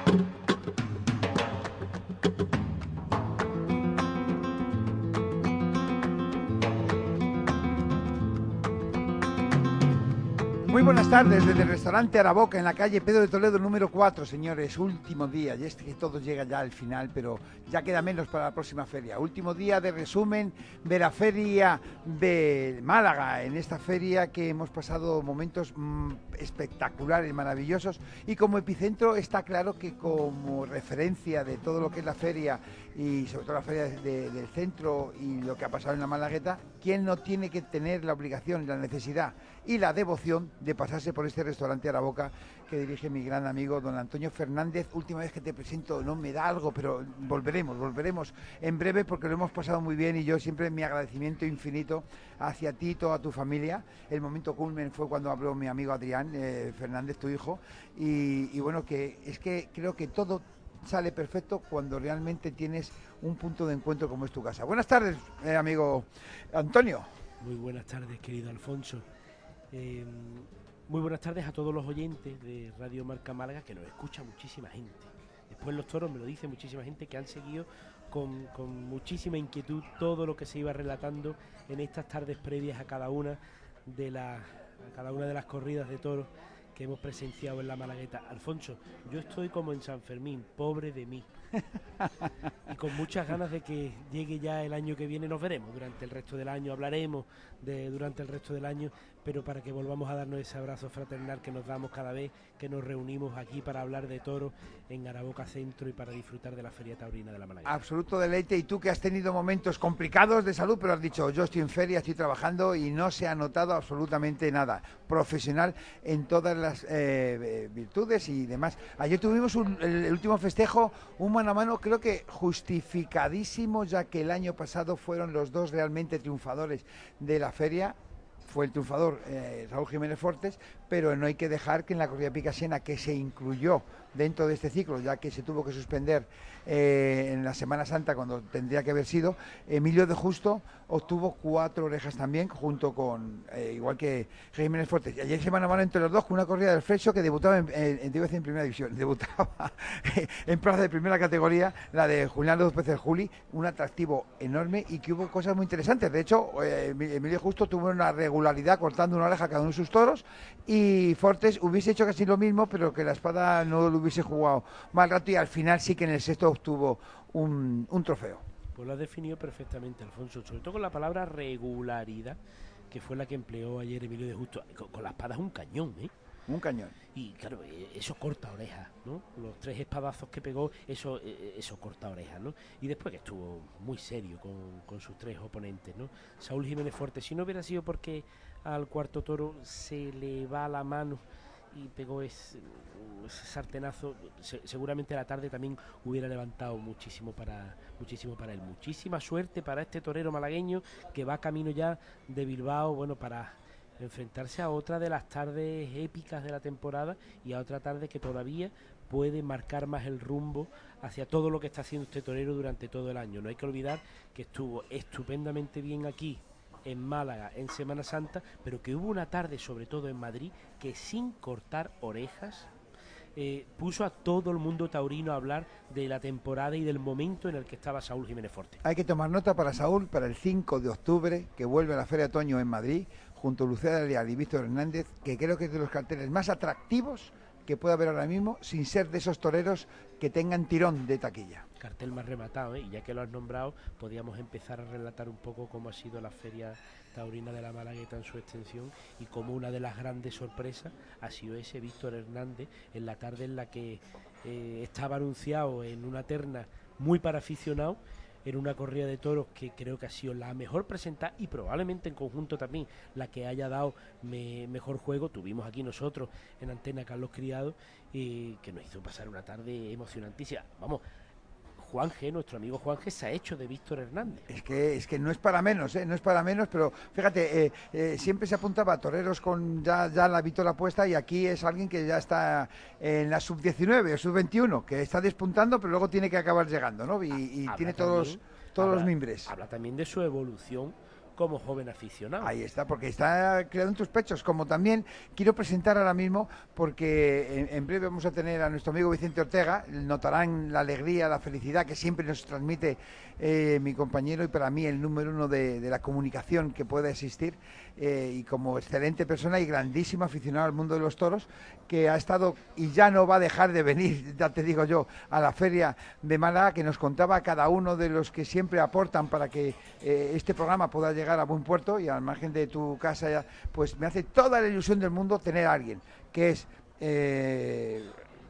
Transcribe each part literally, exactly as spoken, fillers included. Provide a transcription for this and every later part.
Muy buenas tardes desde el restaurante Araboca en la calle Pedro de Toledo número cuatro, señores. Último día, y es que todo llega ya al final, pero ya queda menos para la próxima feria. Último día de resumen de la feria de Málaga. En esta feria que hemos pasado momentos mmm, espectaculares, maravillosos, y como epicentro está claro que como referencia de todo lo que es la feria y sobre todo la feria de, del centro y lo que ha pasado en la Malagueta, ¿quién no tiene que tener la obligación, la necesidad y la devoción de pasarse por este restaurante Araboca que dirige mi gran amigo don Antonio Fernández? Última vez que te presento, no me da algo, pero volveremos, volveremos en breve porque lo hemos pasado muy bien y yo siempre mi agradecimiento infinito hacia ti y toda tu familia. El momento culmen fue cuando habló mi amigo Adrián eh, Fernández, tu hijo, y, y bueno, que es que creo que todo sale perfecto cuando realmente tienes un punto de encuentro como es tu casa. Buenas tardes, eh, amigo Antonio. Muy buenas tardes, querido Alfonso. Eh, muy buenas tardes a todos los oyentes de Radio Marca Málaga, que nos escucha muchísima gente. Después los toros me lo dice muchísima gente que han seguido con, con muchísima inquietud todo lo que se iba relatando en estas tardes previas a cada una de las a cada una de las corridas de toros que hemos presenciado en la Malagueta. Alfonso, yo estoy como en San Fermín, pobre de mí. Y con muchas ganas de que llegue ya el año que viene. Nos veremos durante el resto del año, hablaremos de durante el resto del año, pero para que volvamos a darnos ese abrazo fraternal que nos damos cada vez que nos reunimos aquí para hablar de toros en Araboca Centro y para disfrutar de la Feria Taurina de la Malagueta. Absoluto deleite. Y tú que has tenido momentos complicados de salud, pero has dicho, yo estoy en feria, estoy trabajando y no se ha notado absolutamente nada. Profesional en todas las eh, virtudes y demás. Ayer tuvimos un, el, el último festejo, un mano a mano, creo que justificadísimo, ya que el año pasado fueron los dos realmente triunfadores de la feria. Fue el triunfador eh, Saúl Jiménez Fortes, pero no hay que dejar que en la corrida Picassiena, que se incluyó dentro de este ciclo, ya que se tuvo que suspender eh, en la Semana Santa cuando tendría que haber sido, Emilio de Justo obtuvo cuatro orejas también, junto con, eh, igual que Jiménez Fortes. Y ayer se mano a mano entre los dos con una corrida del Freixo que debutaba en, en, en, en primera división, debutaba en plaza de primera categoría, la de Julián López el Juli, un atractivo enorme y que hubo cosas muy interesantes. De hecho, eh, Emilio Justo tuvo una regularidad cortando una oreja cada uno de sus toros, y Fortes hubiese hecho casi lo mismo, pero que la espada no lo hubiese jugado mal rato, y al final sí que en el sexto obtuvo un, un trofeo. Pues lo has definido perfectamente, Alfonso, sobre todo con la palabra regularidad, que fue la que empleó ayer Emilio de Justo. Con, con la espada es un cañón, ¿eh? Un cañón. Y claro, eso corta orejas, ¿no? Los tres espadazos que pegó, eso eso corta orejas, ¿no? Y después que estuvo muy serio con, con sus tres oponentes, ¿no? Saúl Jiménez Fortes, si no hubiera sido porque al cuarto toro se le va la mano y pegó ese, ese sartenazo, se, seguramente a la tarde también hubiera levantado muchísimo para muchísimo para él. Muchísima suerte para este torero malagueño que va camino ya de Bilbao, bueno, para enfrentarse a otra de las tardes épicas de la temporada y a otra tarde que todavía puede marcar más el rumbo hacia todo lo que está haciendo este torero durante todo el año. No hay que olvidar que estuvo estupendamente bien aquí en Málaga en Semana Santa, pero que hubo una tarde, sobre todo en Madrid, que sin cortar orejas eh, puso a todo el mundo taurino a hablar de la temporada y del momento en el que estaba Saúl Jiménez Fortes. Hay que tomar nota para Saúl para el cinco de octubre, que vuelve a la Feria de Otoño en Madrid, junto a Lucía Leal y Víctor Hernández, que creo que es de los carteles más atractivos que puede haber ahora mismo, sin ser de esos toreros que tengan tirón de taquilla. Cartel más rematado, ¿eh? Y ya que lo has nombrado, podríamos empezar a relatar un poco cómo ha sido la Feria Taurina de la Malagueta en su extensión y como una de las grandes sorpresas ha sido ese Víctor Hernández en la tarde en la que eh, estaba anunciado en una terna muy para aficionados, en una corrida de toros que creo que ha sido la mejor presentada y probablemente en conjunto también la que haya dado me, mejor juego. Tuvimos aquí nosotros en antena Carlos Criado, eh, que nos hizo pasar una tarde emocionantísima. Vamos, Juan G, nuestro amigo Juan G, se ha hecho de Víctor Hernández. Es que es que no es para menos, ¿eh? No es para menos, pero fíjate, eh, eh, siempre se apuntaba a toreros con ya, ya la vitola puesta, y aquí es alguien que ya está en la sub diecinueve o sub veintiuno, que está despuntando, pero luego tiene que acabar llegando, ¿no? Y, y tiene todos, todos habla, los mimbres. Habla también de su evolución como joven aficionado. Ahí está, porque está creado en tus pechos, como también quiero presentar ahora mismo, porque en, en breve vamos a tener a nuestro amigo Vicente Ortega, notarán la alegría, la felicidad que siempre nos transmite eh, mi compañero y para mí el número uno de, de la comunicación que pueda existir, eh, y como excelente persona y grandísimo aficionado al mundo de los toros, que ha estado y ya no va a dejar de venir, ya te digo yo, a la feria de Málaga, que nos contaba cada uno de los que siempre aportan para que eh, este programa pueda llegar a buen puerto, y al margen de tu casa, pues me hace toda la ilusión del mundo tener a alguien que es eh,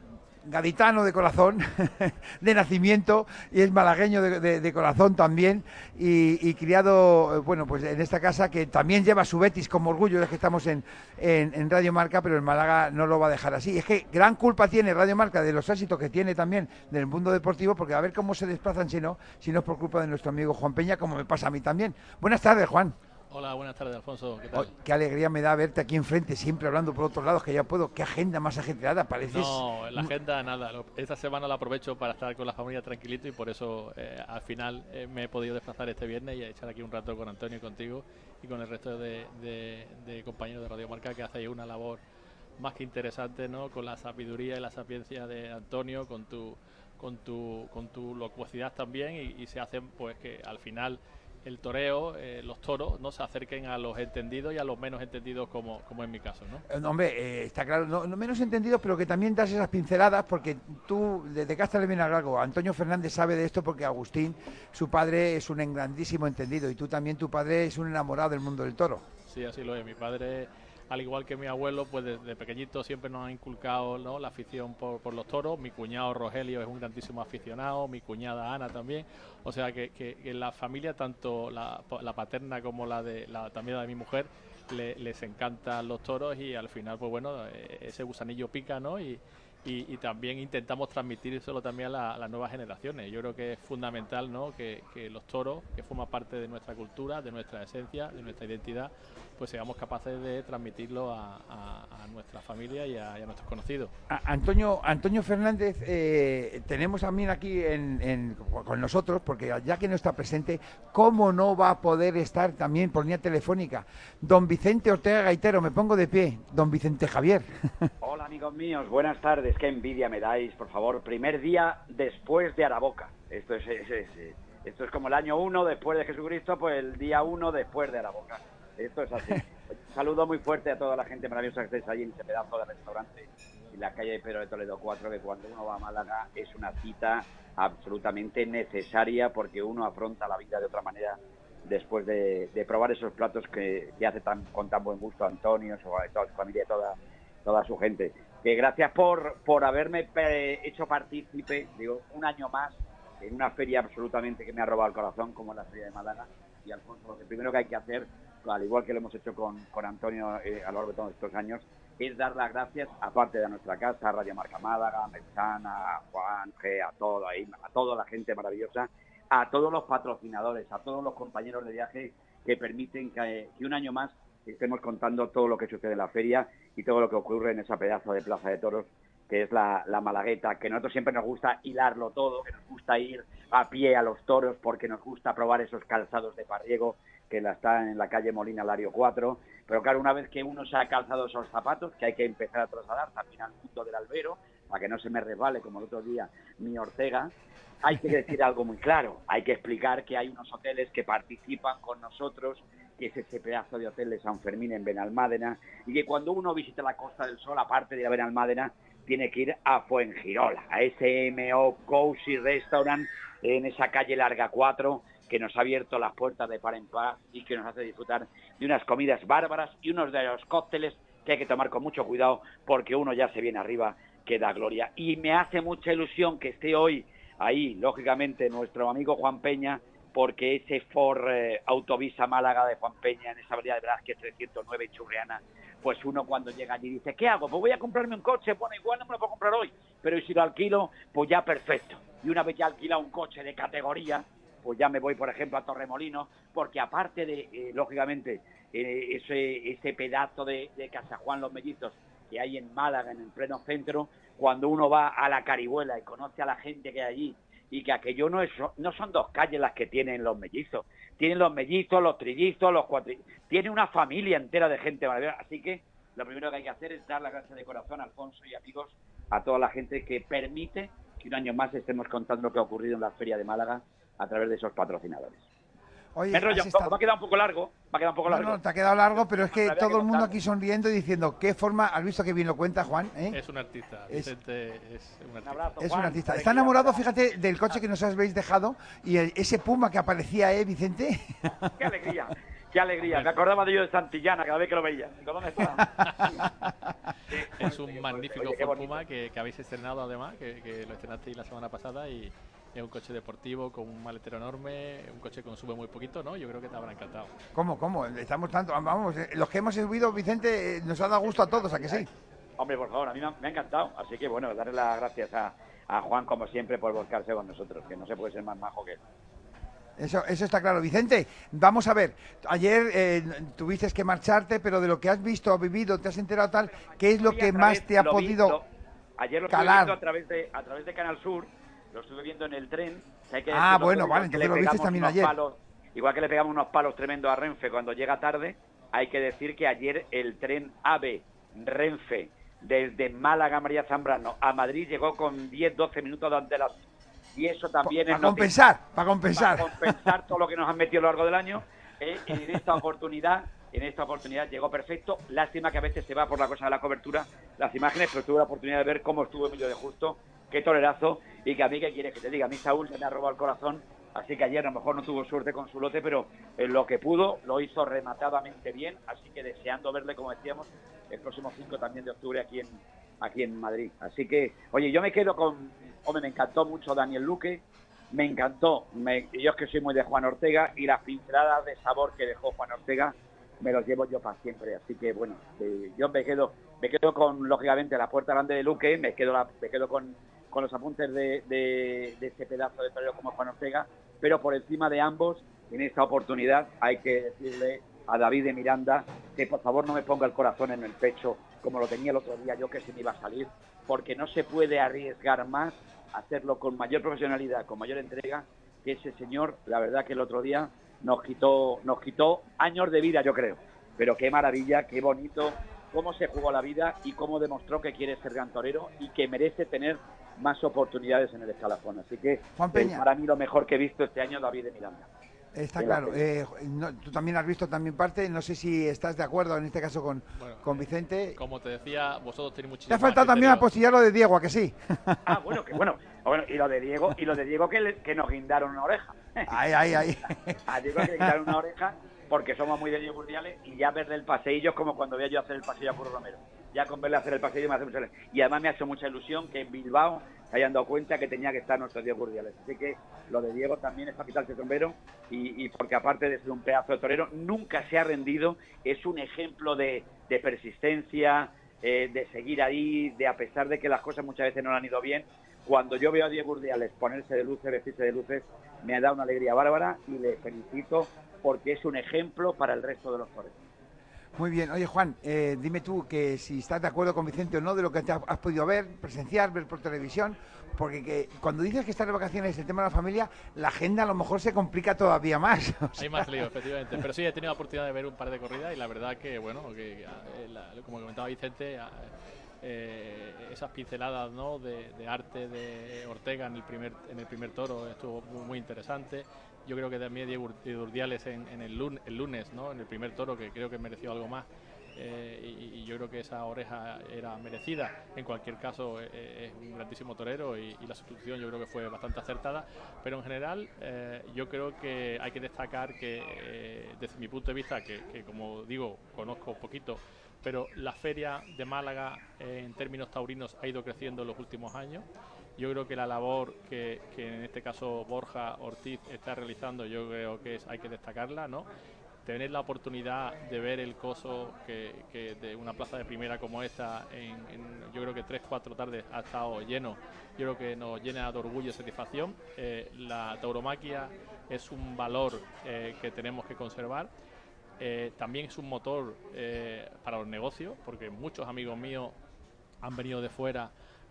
gaditano de corazón, de nacimiento, y es malagueño de, de, de corazón también, y, y criado, bueno, pues en esta casa, que también lleva su Betis como orgullo, es que estamos en, en, en Radio Marca, pero el Málaga no lo va a dejar así. Es que gran culpa tiene Radio Marca de los éxitos que tiene también del mundo deportivo, porque a ver cómo se desplazan si no, si no es por culpa de nuestro amigo Juan Peña, como me pasa a mí también. Buenas tardes, Juan. Hola, buenas tardes, Alfonso. ¿Qué tal? Oh, qué alegría me da verte aquí enfrente, siempre hablando por otros lados, que ya puedo. Qué agenda más ajetreada, pareces. No, la agenda nada. Esta semana la aprovecho para estar con la familia tranquilito y por eso eh, al final eh, me he podido desplazar este viernes y echar aquí un rato con Antonio y contigo y con el resto de, de, de compañeros de Radio Marca, que hacéis una labor más que interesante, ¿no? Con la sabiduría y la sapiencia de Antonio, con tu, con tu, con tu locuacidad también, y, y se hacen, pues, que al final el toreo, eh, los toros, no se acerquen a los entendidos y a los menos entendidos, como, como en mi caso, ¿no? Eh, hombre, eh, está claro, no, no menos entendidos, pero que también das esas pinceladas, porque tú, desde Casta le viene a largo, Antonio Fernández sabe de esto, porque Agustín, su padre, es un grandísimo entendido, y tú también, tu padre es un enamorado del mundo del toro. Sí, así lo es. Mi padre, al igual que mi abuelo, pues desde pequeñito siempre nos ha inculcado, ¿no?, la afición por, por los toros. Mi cuñado Rogelio es un grandísimo aficionado, mi cuñada Ana también. O sea que, que, que en la familia, tanto la, la paterna como la de la también la de mi mujer, le, les encantan los toros, y al final, pues bueno, ese gusanillo pica, ¿no? Y, y, y también intentamos transmitírselo también a, la, a las nuevas generaciones. Yo creo que es fundamental, ¿no?, que, que los toros, que forman parte de nuestra cultura, de nuestra esencia, de nuestra identidad, pues seamos capaces de transmitirlo a, a, a nuestra familia y a, y a nuestros conocidos. A, Antonio Antonio Fernández, eh, tenemos también aquí en, en, con nosotros, porque ya que no está presente, ¿cómo no va a poder estar también por línea telefónica don Vicente Ortega Gaitero? Me pongo de pie, don Vicente Javier. Hola, amigos míos, buenas tardes. Qué envidia me dais, por favor. Primer día después de Araboca. Esto es, es, es, esto es como el año uno después de Jesucristo, pues el día uno después de Araboca. Esto es así. Un saludo muy fuerte a toda la gente maravillosa que estáis ahí en ese pedazo de restaurante en la calle de Pedro de Toledo cuatro, que cuando uno va a Málaga es una cita absolutamente necesaria, porque uno afronta la vida de otra manera después de, de probar esos platos que, que hace tan, con tan buen gusto Antonio, su, toda su familia, toda, toda su gente. Que gracias por, por haberme hecho partícipe, digo, un año más en una feria absolutamente que me ha robado el corazón, como la feria de Málaga. Y Alfonso, lo primero que hay que hacer, al igual que lo hemos hecho con, con Antonio eh, a lo largo de todos estos años, es dar las gracias, aparte de nuestra casa, Radio Marca Málaga, Mechana, Juan, G, a todo ahí, a toda la gente maravillosa, a todos los patrocinadores, a todos los compañeros de viaje que permiten que, que un año más estemos contando todo lo que sucede en la feria y todo lo que ocurre en esa pedazo de plaza de toros que es la, la Malagueta, que a nosotros siempre nos gusta hilarlo todo, que nos gusta ir a pie a los toros, porque nos gusta probar esos calzados de Parriego, que la están en la calle Molina Lario cuatro, pero claro, una vez que uno se ha calzado esos zapatos, que hay que empezar a trasladar también al mundo del albero, para que no se me resbale como el otro día mi Ortega, hay que decir algo muy claro, hay que explicar que hay unos hoteles que participan con nosotros, que es ese pedazo de hotel de San Fermín en Benalmádena, y que cuando uno visita la Costa del Sol, aparte de ir a Benalmádena, tiene que ir a Fuengirola, a ese M O Cozy Restaurant en esa calle Larga cuatro, que nos ha abierto las puertas de par en par y que nos hace disfrutar de unas comidas bárbaras y unos de los cócteles que hay que tomar con mucho cuidado, porque uno ya se viene arriba, que da gloria. Y me hace mucha ilusión que esté hoy ahí, lógicamente, nuestro amigo Juan Peña, porque ese Ford eh, Autovisa Málaga de Juan Peña, en esa avenida de Velázquez trescientos nueve en Churriana, pues uno cuando llega allí dice, ¿qué hago? Pues voy a comprarme un coche. Bueno, igual no me lo puedo comprar hoy, pero si lo alquilo, pues ya perfecto. Y una vez ya alquilado un coche de categoría, pues ya me voy, por ejemplo, a Torremolinos, porque aparte de, eh, lógicamente, eh, ese, ese pedazo de, de Casa Juan Los Mellizos que hay en Málaga, en el pleno centro, cuando uno va a la Carihuela y conoce a la gente que hay allí, y que aquello no es no son dos calles las que tienen Los Mellizos, tienen los mellizos, los trillizos, los cuatrillizos, tiene una familia entera de gente maravillosa, así que lo primero que hay que hacer es dar las gracias de corazón a Alfonso y amigos, a toda la gente que permite que un año más estemos contando lo que ha ocurrido en la Feria de Málaga a través de esos patrocinadores. Oye, me, enrollo, estado... me ha quedado un poco largo, me ha quedado un poco no, largo. No, te ha quedado largo, pero es que todo que el mundo aquí sonriendo y diciendo, ¿qué forma? ¿Has visto que bien lo cuenta, Juan? ¿Eh? Es un artista, Vicente es, es un artista. Un abrazo, es Juan, un artista. Está enamorado, fíjate, del coche que nos habéis dejado y el, ese Puma que aparecía, ¿eh, Vicente? ¡Qué alegría! ¡Qué alegría! Me acordaba de yo de Santillana cada vez que lo veía. ¿Dónde está? Es un magnífico Ford Puma que, que habéis estrenado además, que, que lo estrenasteis la semana pasada y es un coche deportivo con un maletero enorme, un coche que consume muy poquito, ¿no? Yo creo que te habrá encantado. ¿Cómo, cómo? Estamos tanto, vamos, los que hemos subido, Vicente, nos ha dado gusto a todos, ¿a que sí? Hombre, por favor, a mí me ha, me ha encantado. Así que, bueno, darle las gracias a, a Juan, como siempre, por volcarse con nosotros, que no se puede ser más majo que él. Eso, eso está claro. Vicente, vamos a ver, ayer eh, tuviste que marcharte, pero de lo que has visto o vivido, te has enterado tal, ¿qué es lo que más te ha podido Ayer lo calar? estuve viendo a través, de, a través de Canal Sur, lo estuve viendo en el tren. Hay que ah, bueno, todo, vale, entonces lo viste también ayer. Palos, igual que le pegamos unos palos tremendos a Renfe cuando llega tarde, hay que decir que ayer el tren AVE Renfe desde Málaga María Zambrano a Madrid llegó con diez doce minutos de antelación. Y eso también pa, es... Para compensar, para compensar. Para compensar todo lo que nos han metido a lo largo del año. Eh, en esta oportunidad, en esta oportunidad llegó perfecto. Lástima que a veces se va por la cosa de la cobertura, las imágenes, pero tuve la oportunidad de ver cómo estuvo Emilio de Justo, qué tolerazo, y que a mí, ¿qué quieres que te diga? A mí Saúl se me ha robado el corazón, así que ayer a lo mejor no tuvo suerte con su lote, pero en lo que pudo lo hizo rematadamente bien, así que deseando verle, como decíamos, el próximo cinco también de octubre aquí en aquí en Madrid. Así que, oye, yo me quedo con... Hombre, me encantó mucho Daniel Luque, me encantó, me, yo es que soy muy de Juan Ortega, y las pinceladas de sabor que dejó Juan Ortega me los llevo yo para siempre. Así que, bueno, eh, yo me quedo me quedo con, lógicamente, la puerta grande de Luque, me quedo la, me quedo con, con los apuntes de, de, de ese pedazo de torero como Juan Ortega, pero por encima de ambos, en esta oportunidad, hay que decirle a David de Miranda que por favor no me ponga el corazón en el pecho como lo tenía el otro día yo, que se me iba a salir, porque no se puede arriesgar más, hacerlo con mayor profesionalidad, con mayor entrega, que ese señor, la verdad que el otro día nos quitó, nos quitó años de vida, yo creo, pero qué maravilla, qué bonito, cómo se jugó la vida y cómo demostró que quiere ser gran torero y que merece tener más oportunidades en el escalafón. Así que Juan Peña, para mí lo mejor que he visto este año, David de Miranda. Está claro. Eh, no, tú también has visto también parte, no sé si estás de acuerdo en este caso con, bueno, con Vicente. Como te decía, vosotros tenéis muchísimo. Te ha faltado también apostillar lo de Diego, ¿a que sí? Ah, bueno, que bueno. Bueno, y lo de Diego, y lo de Diego que, le, que nos guindaron una oreja. Ay, ay, ay. A Diego que le guindaron una oreja porque somos muy de Diego Urdiales, y ya verle el paseillo es como cuando veía yo hacer el pasillo a Curro Romero. Ya con verle hacer el pasillo me hace mucha ilusión. Y además me hace mucha ilusión que en Bilbao se hayan dado cuenta que tenía que estar nuestro Diego Urdiales. Así que lo de Diego también es para quitarse el sombrero, y, y porque aparte de ser un pedazo de torero, nunca se ha rendido, es un ejemplo de, de persistencia, eh, de seguir ahí, de a pesar de que las cosas muchas veces no le han ido bien. Cuando yo veo a Diego Urdiales ponerse de luces, vestirse de luces, me ha dado una alegría bárbara y le felicito porque es un ejemplo para el resto de los toreros. Muy bien. Oye, Juan, eh, dime tú que si estás de acuerdo con Vicente o no de lo que te has podido ver, presenciar, ver por televisión, porque que cuando dices que estás de vacaciones, el tema de la familia, la agenda a lo mejor se complica todavía más. O sea. Hay más lío, efectivamente. Pero sí, he tenido la oportunidad de ver un par de corridas y la verdad que, bueno, que la, como comentaba Vicente, eh, esas pinceladas, ¿no?, de, de arte de Ortega en el primer en el primer toro estuvo muy, muy interesante. Yo creo que también Diego Urdiales en, en el, lunes, el lunes, ¿no?, en el primer toro, que creo que mereció algo más. Eh, y, y yo creo que esa oreja era merecida. En cualquier caso, eh, es un grandísimo torero y, y la sustitución yo creo que fue bastante acertada. Pero en general, eh, yo creo que hay que destacar que, eh, desde mi punto de vista, que, que como digo, conozco poquito, pero la feria de Málaga, eh, en términos taurinos, ha ido creciendo en los últimos años. Yo creo que la labor que, que en este caso Borja Ortiz está realizando, yo creo que es, hay que destacarla, ¿no? Tener la oportunidad de ver el coso que, que de una plaza de primera como esta, en, en, yo creo que tres, cuatro tardes ha estado lleno, yo creo que nos llena de orgullo y satisfacción. Eh, la tauromaquia es un valor eh, que tenemos que conservar. Eh, también es un motor eh, para los negocios, porque muchos amigos míos han venido de fuera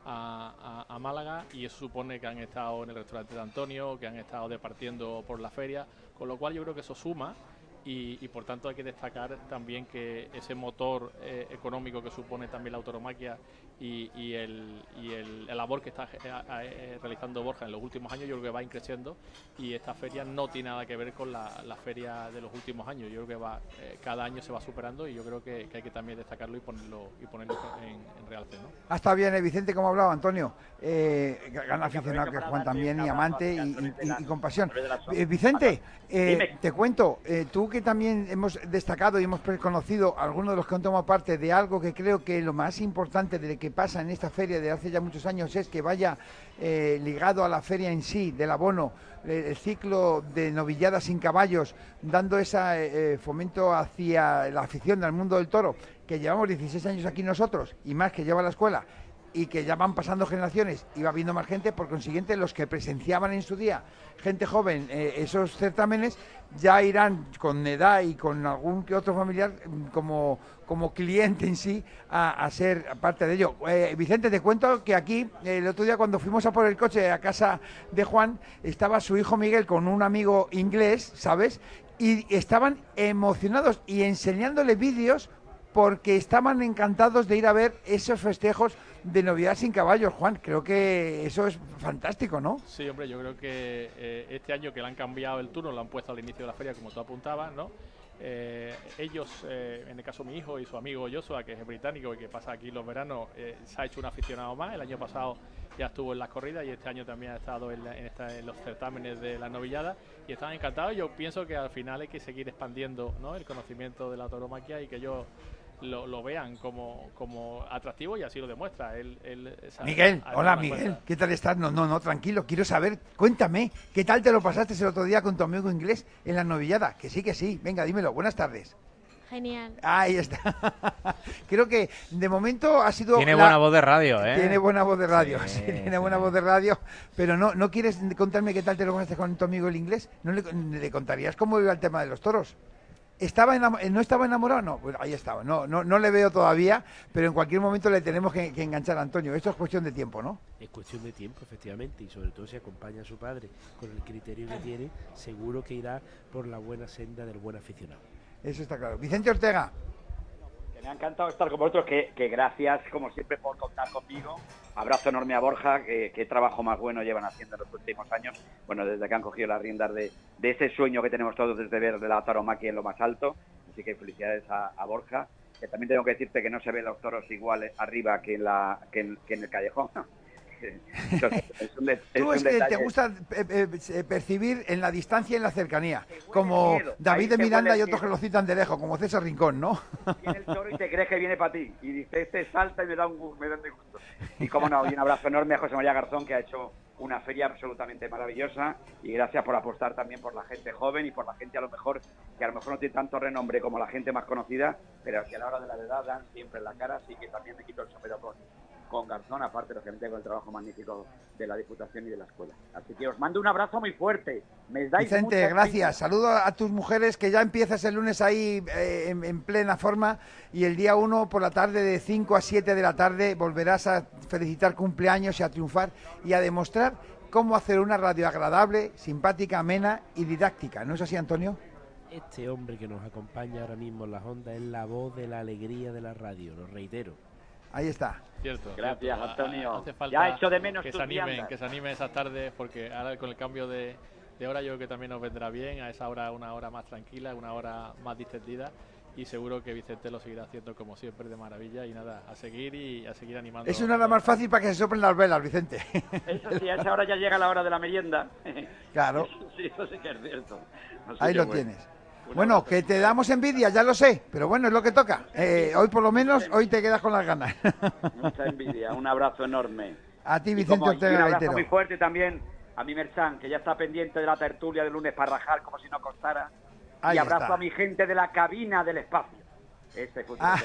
a, a, a Málaga, y eso supone que han estado en el restaurante de Antonio, que han estado departiendo por la feria, con lo cual yo creo que eso suma. Y, y por tanto hay que destacar también que ese motor eh, económico que supone también la autoromaquia y, y, el, y el, la labor que está eh, eh, realizando Borja en los últimos años, yo creo que va increciendo, y esta feria no tiene nada que ver con la, la feria de los últimos años. Yo creo que va eh, cada año se va superando, y yo creo que, que hay que también destacarlo y ponerlo y ponerlo en, en realce, ¿no? Ah, está bien, eh, Vicente, como ha hablado Antonio, eh, gran aficionado que es Juan también, y amante y, y, y, y con pasión. Eh, Vicente, eh, te cuento, eh, tú que también hemos destacado y hemos conocido algunos de los que han tomado parte de algo que creo que lo más importante de lo que pasa en esta feria de hace ya muchos años es que vaya eh, ligado a la feria en sí, del abono, eh, el ciclo de novilladas sin caballos, dando ese eh, fomento hacia la afición del mundo del toro, que llevamos dieciséis años aquí nosotros, y más que lleva la escuela, y que ya van pasando generaciones y va viendo más gente. Por consiguiente, los que presenciaban en su día, gente joven, eh, esos certámenes, ya irán con edad y con algún que otro familiar como, como cliente en sí a, a ser parte de ello. Eh, Vicente, te cuento que aquí, eh, el otro día cuando fuimos a por el coche a casa de Juan, estaba su hijo Miguel con un amigo inglés, ¿sabes? Y estaban emocionados y enseñándole vídeos porque estaban encantados de ir a ver esos festejos de Navidad sin caballos. Juan, creo que eso es fantástico, ¿no? Sí, hombre, yo creo que eh, este año que le han cambiado el turno, lo han puesto al inicio de la feria, como tú apuntabas, ¿no? Eh, ellos, eh, en el caso mi hijo y su amigo Joshua, que es británico y que pasa aquí los veranos, eh, se ha hecho un aficionado más. El año pasado ya estuvo en las corridas y este año también ha estado en, la, en, esta, en los certámenes de las novilladas y están encantados. Yo pienso que al final hay que seguir expandiendo, ¿no?, el conocimiento de la tauromaquia y que ellos Lo, lo vean como, como atractivo, y así lo demuestra. Él, él sabe, Miguel, hola Miguel, cuenta. ¿Qué tal estás? No, no, no, tranquilo, quiero saber, cuéntame, ¿qué tal te lo pasaste el otro día con tu amigo inglés en la novillada? Que sí, que sí, venga, dímelo, buenas tardes. Genial. Ahí está. Creo que de momento ha sido... Tiene la... buena voz de radio, ¿eh? Tiene buena voz de radio, sí, sí, tiene sí. buena voz de radio, pero no, ¿no quieres contarme qué tal te lo pasaste con tu amigo el inglés? ¿No le, le contarías cómo iba el tema de los toros? ¿Estaba enamo- ¿No estaba enamorado? No, pues ahí estaba. No, no, no le veo todavía, pero en cualquier momento le tenemos que, que enganchar a Antonio. Esto es cuestión de tiempo, ¿no? Es cuestión de tiempo, efectivamente, y sobre todo si acompaña a su padre con el criterio que tiene, seguro que irá por la buena senda del buen aficionado. Eso está claro. Vicente Ortega. Que me ha encantado estar con vosotros, que, que gracias, como siempre, por contar conmigo. Abrazo enorme a Borja, que, que trabajo más bueno llevan haciendo en los últimos años. Bueno, desde que han cogido las riendas de, de ese sueño que tenemos todos desde ver de la tauromaquia en lo más alto. Así que felicidades a, a Borja. Que también tengo que decirte que no se ven los toros iguales arriba que en, la, que en, que en el callejón. Es un de, es Tú es un que detalle. te gusta eh, eh, percibir en la distancia y en la cercanía, como miedo. David Ahí de te Miranda huele y el otros que miedo. lo citan de lejos, como César Rincón, ¿no? Viene el toro y te crees que viene para ti. Y dice, este salta y me da un, gu- me da un disgusto. Y cómo no, y un abrazo enorme a José María Garzón, que ha hecho una feria absolutamente maravillosa. Y gracias por apostar también por la gente joven y por la gente a lo mejor, que a lo mejor no tiene tanto renombre como la gente más conocida, pero que a la hora de la verdad dan siempre en la cara. Así que también me quito el sombrero con, con Garzón, aparte de lógicamente con el trabajo magnífico de la Diputación y de la Escuela. Así que os mando un abrazo muy fuerte. Me dais Vicente, mucha gracias. envidia. Saludo a tus mujeres, que ya empiezas el lunes ahí eh, en, en plena forma, y el día uno por la tarde de cinco a siete de la tarde volverás a felicitar cumpleaños y a triunfar y a demostrar cómo hacer una radio agradable, simpática, amena y didáctica. ¿No es así, Antonio? Este hombre que nos acompaña ahora mismo en las ondas es la voz de la alegría de la radio, lo reitero. Ahí está. Cierto. Gracias, cierto. Antonio. Hace falta Ya echo de menos que tus se animen, viandas. que se animen esas tardes, porque ahora con el cambio de, de hora yo creo que también nos vendrá bien. A esa hora una hora más tranquila, una hora más distendida, y seguro que Vicente lo seguirá haciendo como siempre de maravilla. Y nada, a seguir y a seguir animando. Es una hora más fácil para que se soplen las velas, Vicente. Eso sí, a esa hora ya llega la hora de la merienda. Claro. Sí, eso sí que es cierto. Así Ahí que lo bueno. tienes. Un Bueno, abrazo. que te damos envidia, ya lo sé, pero bueno, es lo que toca. Eh, hoy por lo menos, hoy te quedas con las ganas. Mucha envidia, un abrazo enorme. A ti, Y Vicente como- y un Ortega, abrazo reitero. muy fuerte también a mi Merchan, que ya está pendiente de la tertulia de lunes para rajar como si no costara. Ahí y abrazo está. a mi gente de la cabina del espacio. Este fue Ah.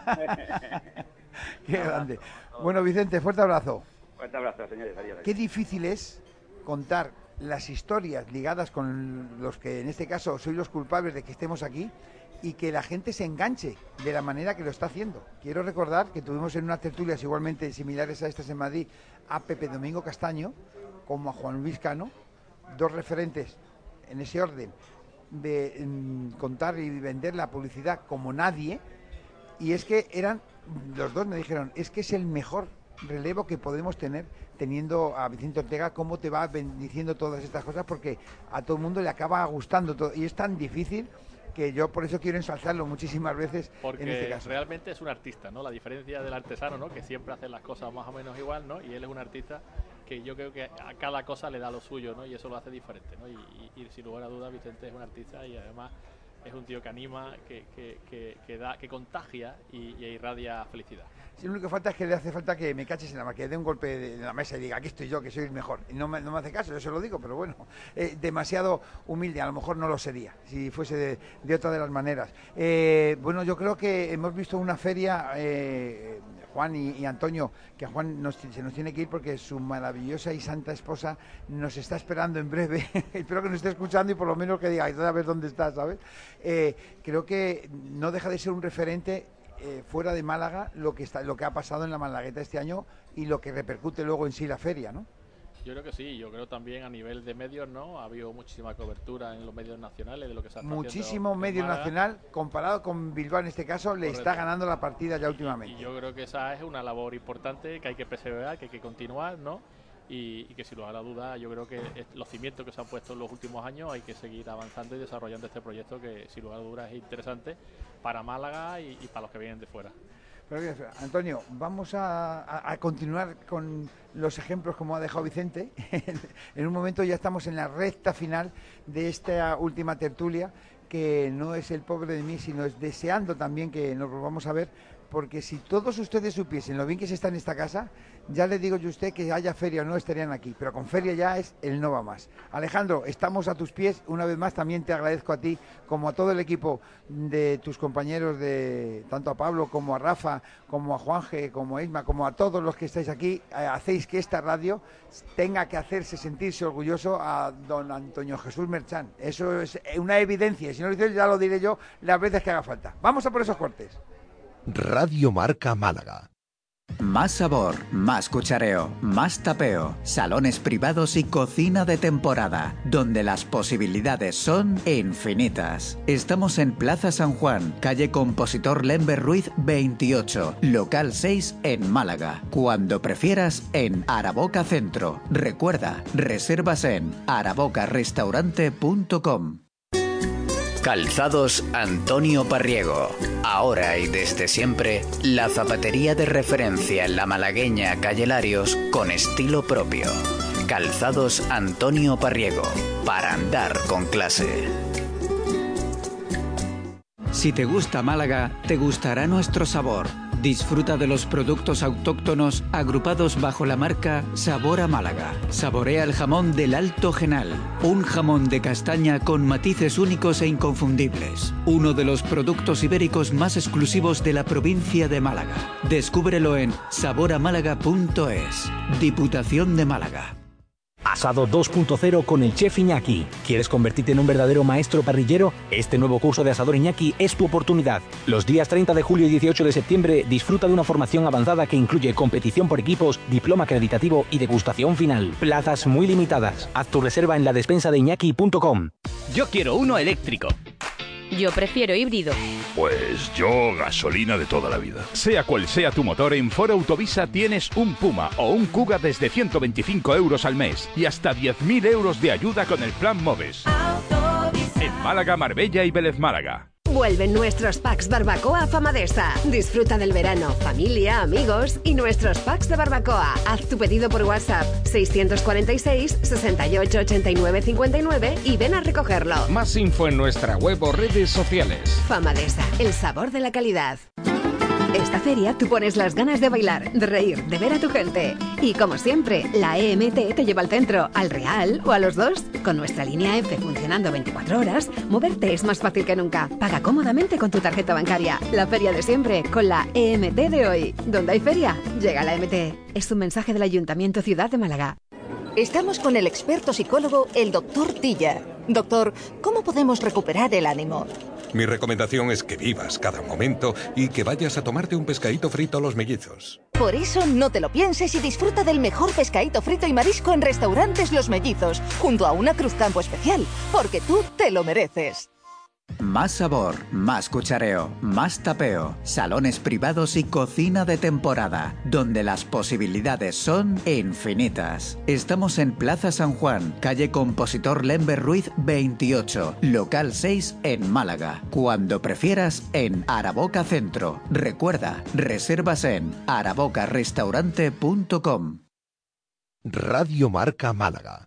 Qué grande. Bueno, Vicente, fuerte abrazo. Fuerte abrazo, señores. Adiós. Qué difícil es contar las historias ligadas con los que en este caso sois los culpables de que estemos aquí, y que la gente se enganche de la manera que lo está haciendo. Quiero recordar que tuvimos en unas tertulias igualmente similares a estas en Madrid a Pepe Domingo Castaño, como a Juan Luis Cano, dos referentes en ese orden de mm, contar y vender la publicidad como nadie, y es que eran, los dos me dijeron, es que es el mejor relevo que podemos tener teniendo a Vicente Ortega, cómo te va diciendo todas estas cosas, porque a todo el mundo le acaba gustando todo, y es tan difícil que yo por eso quiero ensalzarlo muchísimas veces. Porque en este caso realmente es un artista, ¿no? La diferencia del artesano, ¿no? Que siempre hace las cosas más o menos igual, ¿no? Y él es un artista que yo creo que a cada cosa le da lo suyo, ¿no? Y eso lo hace diferente, ¿no? Y, y, y sin lugar a dudas Vicente es un artista y además es un tío que anima, que, que, que, que da, que contagia y, y irradia felicidad. Sí, lo único que falta es que le hace falta que me caches en la mano, que dé un golpe de, de la mesa y diga, aquí estoy yo, que soy el mejor. Y no me, no me hace caso, yo se lo digo, pero bueno, eh, demasiado humilde, a lo mejor no lo sería, si fuese de, de otra de las maneras. Eh, bueno, yo creo que hemos visto una feria, eh, Juan y, y Antonio, que a Juan nos, se nos tiene que ir porque su maravillosa y santa esposa nos está esperando en breve. Espero que nos esté escuchando y por lo menos que diga, a ver dónde está, ¿sabes? Eh, creo que no deja de ser un referente eh, fuera de Málaga lo que está, lo que ha pasado en la Malagueta este año y lo que repercute luego en sí la feria, ¿no? Yo creo que sí, yo creo también a nivel de medios, ¿no? Ha habido muchísima cobertura en los medios nacionales de lo que se ha estado Muchísimo medio nacional, comparado con Bilbao en este caso, le Correcto. Está ganando la partida ya últimamente. Y, y yo creo que esa es una labor importante que hay que perseverar, que hay que continuar, ¿no? Y, y que sin lugar a dudas yo creo que los cimientos que se han puesto en los últimos años hay que seguir avanzando y desarrollando este proyecto que sin lugar a dudas es interesante para Málaga y, y para los que vienen de fuera. Pero, Antonio, vamos a, a, a continuar con los ejemplos como ha dejado Vicente. En un momento ya estamos en la recta final de esta última tertulia, que no es el pobre de mí, sino es deseando también que nos volvamos a ver, porque si todos ustedes supiesen lo bien que se está en esta casa, ya le digo yo a usted que haya feria o no estarían aquí, pero con feria ya es el no va más. Alejandro, estamos a tus pies, una vez más también te agradezco a ti, como a todo el equipo de tus compañeros, de tanto a Pablo como a Rafa, como a Juanje, como a Isma, como a todos los que estáis aquí, eh, hacéis que esta radio tenga que hacerse sentirse orgulloso a don Antonio Jesús Merchán. Eso es una evidencia, y si no lo dices ya lo diré yo las veces que haga falta. Vamos a por esos cortes. Radio Marca Málaga. Más sabor, más cuchareo, más tapeo, salones privados y cocina de temporada, donde las posibilidades son infinitas. Estamos en Plaza San Juan, calle Compositor Lember Ruiz veintiocho, local seis en Málaga. Cuando prefieras, en Araboca Centro. Recuerda, reservas en araboca restaurante punto com. Calzados Antonio Parriego. Ahora y desde siempre, la zapatería de referencia en la malagueña Calle Larios con estilo propio. Calzados Antonio Parriego. Para andar con clase. Si te gusta Málaga, te gustará nuestro sabor. Disfruta de los productos autóctonos agrupados bajo la marca Sabor a Málaga. Saborea el jamón del Alto Genal, un jamón de castaña con matices únicos e inconfundibles. Uno de los productos ibéricos más exclusivos de la provincia de Málaga. Descúbrelo en sabor a málaga punto es. Diputación de Málaga. Asado dos punto cero con el chef Iñaki. ¿Quieres convertirte en un verdadero maestro parrillero? Este nuevo curso de Asador Iñaki es tu oportunidad. Los días treinta de julio y dieciocho de septiembre disfruta de una formación avanzada que incluye competición por equipos, diploma acreditativo y degustación final. Plazas muy limitadas. Haz tu reserva en la despensa de iñaki punto com. Yo quiero uno eléctrico. Yo prefiero híbrido. Pues yo gasolina de toda la vida. Sea cual sea tu motor, en Ford Autovisa tienes un Puma o un Kuga desde ciento veinticinco euros al mes y hasta diez mil euros de ayuda con el plan Moves. Autovisa. En Málaga, Marbella y Vélez Málaga. Vuelven nuestros packs barbacoa Famadesa. Disfruta del verano, familia, amigos y nuestros packs de barbacoa. Haz tu pedido por WhatsApp seiscientos cuarenta y seis, sesenta y ocho, ochenta y nueve, cincuenta y nueve y ven a recogerlo. Más info en nuestra web o redes sociales. Famadesa, el sabor de la calidad. Esta feria tú pones las ganas de bailar, de reír, de ver a tu gente. Y como siempre, la E M T te lleva al centro, al Real o a los dos. Con nuestra línea F funcionando veinticuatro horas, moverte es más fácil que nunca. Paga cómodamente con tu tarjeta bancaria. La feria de siempre con la E M T de hoy. Donde hay feria, llega la E M T. Es un mensaje del Ayuntamiento Ciudad de Málaga. Estamos con el experto psicólogo, el doctor Tilla. Doctor, ¿cómo podemos recuperar el ánimo? Mi recomendación es que vivas cada momento y que vayas a tomarte un pescadito frito a Los Mellizos. Por eso no te lo pienses y disfruta del mejor pescadito frito y marisco en Restaurantes Los Mellizos, junto a una Cruzcampo especial, porque tú te lo mereces. Más sabor, más cuchareo, más tapeo, salones privados y cocina de temporada, donde las posibilidades son infinitas. Estamos en Plaza San Juan, calle Compositor Lember Ruiz veintiocho, local seis en Málaga. Cuando prefieras, en Araboca Centro. Recuerda, reservas en araboca restaurante punto com. Radio Marca Málaga.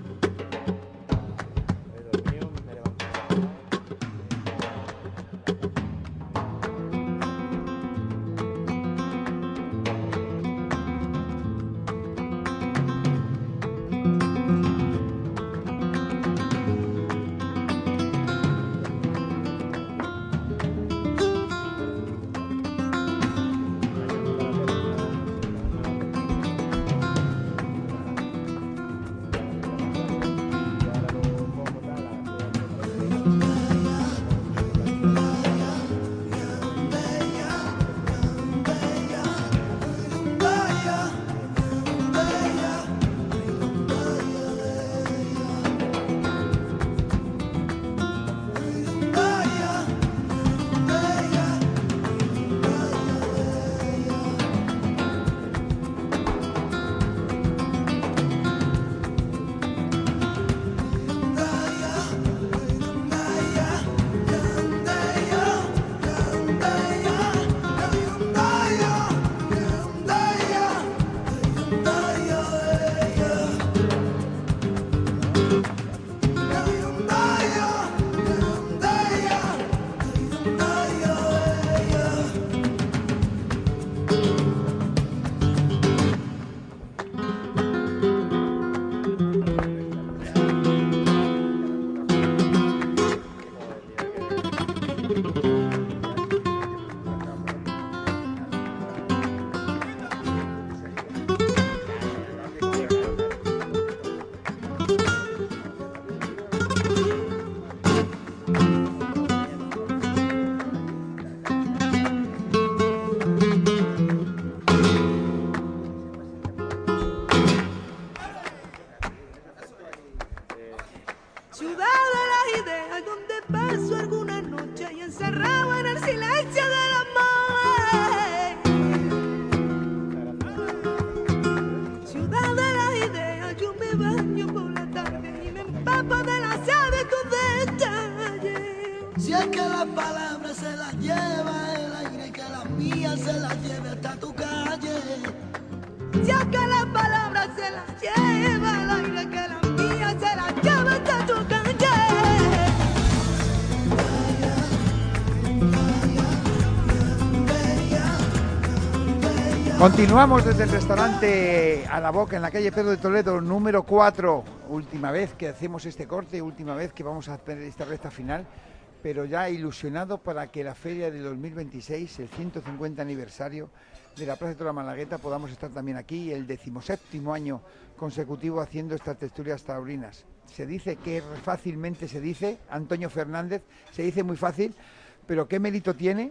Continuamos desde el restaurante A la Boca en la calle Pedro de Toledo, número cuatro. Última vez que hacemos este corte, última vez que vamos a hacer esta recta final, pero ya ilusionado para que la feria de dos mil veintiséis, el ciento cincuenta aniversario de la Plaza de Toros de la Malagueta, podamos estar también aquí, el decimoséptimo año consecutivo haciendo estas tertulias taurinas. Se dice que fácilmente se dice, Antonio Fernández, se dice muy fácil, pero ¿qué mérito tiene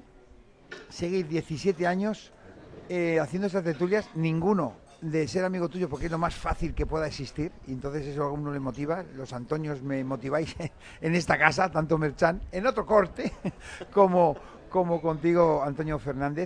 seguir diecisiete años Eh, haciendo estas tertulias? Ninguno de ser amigo tuyo, porque es lo más fácil que pueda existir, y entonces eso a uno le motiva. Los Antonios me motiváis en esta casa, tanto Merchan, en otro corte, como, como contigo, Antonio Fernández,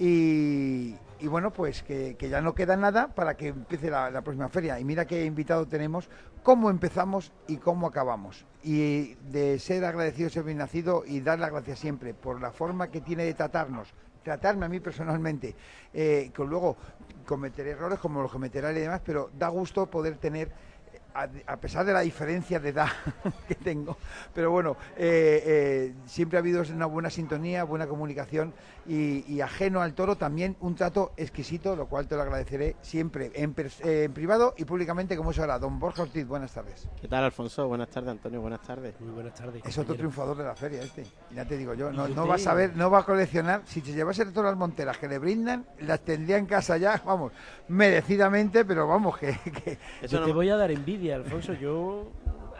y, y bueno, pues que, que ya no queda nada para que empiece la, la próxima feria, y mira qué invitado tenemos, cómo empezamos y cómo acabamos, y de ser agradecido, ser bien nacido, y dar las gracias siempre por la forma que tiene de tratarnos, tratarme a mí personalmente, eh, que luego cometeré errores como los cometerá y demás, pero da gusto poder tener, a, a pesar de la diferencia de edad que tengo, pero bueno, eh, eh, siempre ha habido una buena sintonía, buena comunicación, y, y ajeno al toro también un trato exquisito, lo cual te lo agradeceré siempre, en, eh, en privado y públicamente, como es ahora. Don Borja Ortiz, buenas tardes. ¿Qué tal, Alfonso? Buenas tardes, Antonio, buenas tardes. Muy buenas tardes. Es otro triunfador de la feria este, ya te digo yo, no, no va a saber, no va a coleccionar. Si se llevase el toro a las monteras que le brindan, las tendría en casa ya, vamos, merecidamente, pero vamos, que... que Yo no... te voy a dar envidia, Alfonso. Yo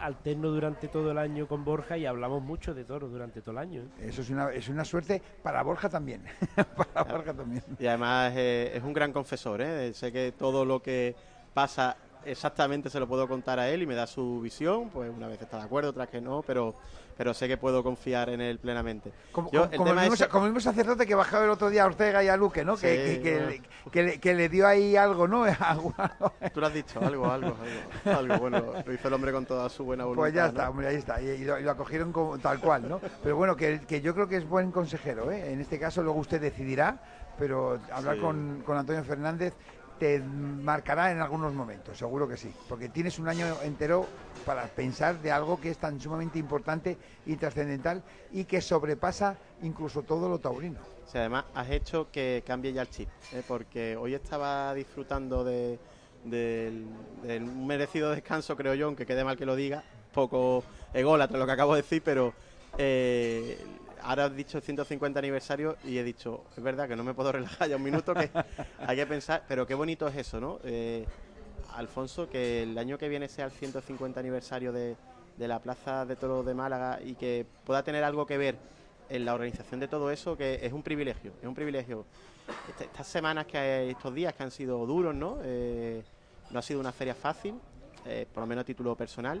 alterno durante todo el año con Borja y hablamos mucho de toros durante todo el año, ¿eh? Eso es una, es una suerte para Borja también. Para Borja también. Y además eh, es un gran confesor, ¿eh? Sé que todo lo que pasa exactamente se lo puedo contar a él y me da su visión, pues una vez está de acuerdo, otras que no, pero pero sé que puedo confiar en él plenamente. Como, Yo, como, el, como, tema el mismo, es... como el mismo sacerdote que bajaba el otro día a Ortega y a Luque, ¿no? Sí, que, que, que, no. le, que, le, que le dio ahí algo, ¿no? Tú lo has dicho, algo, algo, algo, algo. Bueno, lo hizo el hombre con toda su buena voluntad. Pues ya está, ¿no? hombre, ahí está. Y, y, lo, y lo acogieron como, tal cual, ¿no? Pero bueno, que, que yo creo que es buen consejero, ¿eh? En este caso luego usted decidirá, pero hablar Sí. con, con Antonio Fernández te marcará en algunos momentos, seguro que sí, porque tienes un año entero para pensar de algo que es tan sumamente importante y trascendental y que sobrepasa incluso todo lo taurino. O sea, además has hecho que cambie ya el chip, ¿eh? Porque hoy estaba disfrutando de, de, de un merecido descanso, creo yo, aunque quede mal que lo diga, poco ególatra lo que acabo de decir, pero eh, ahora has dicho el ciento cincuenta aniversario y he dicho, es verdad que no me puedo relajar ya un minuto, que hay que pensar, pero qué bonito es eso, ¿no? Eh, Alfonso, que el año que viene sea el ciento cincuenta aniversario de, de la Plaza de Toros de Málaga y que pueda tener algo que ver en la organización de todo eso, que es un privilegio, es un privilegio. Est estas semanas, que hay, estos días que han sido duros, ¿no? Eh, no ha sido una feria fácil, eh, por lo menos a título personal,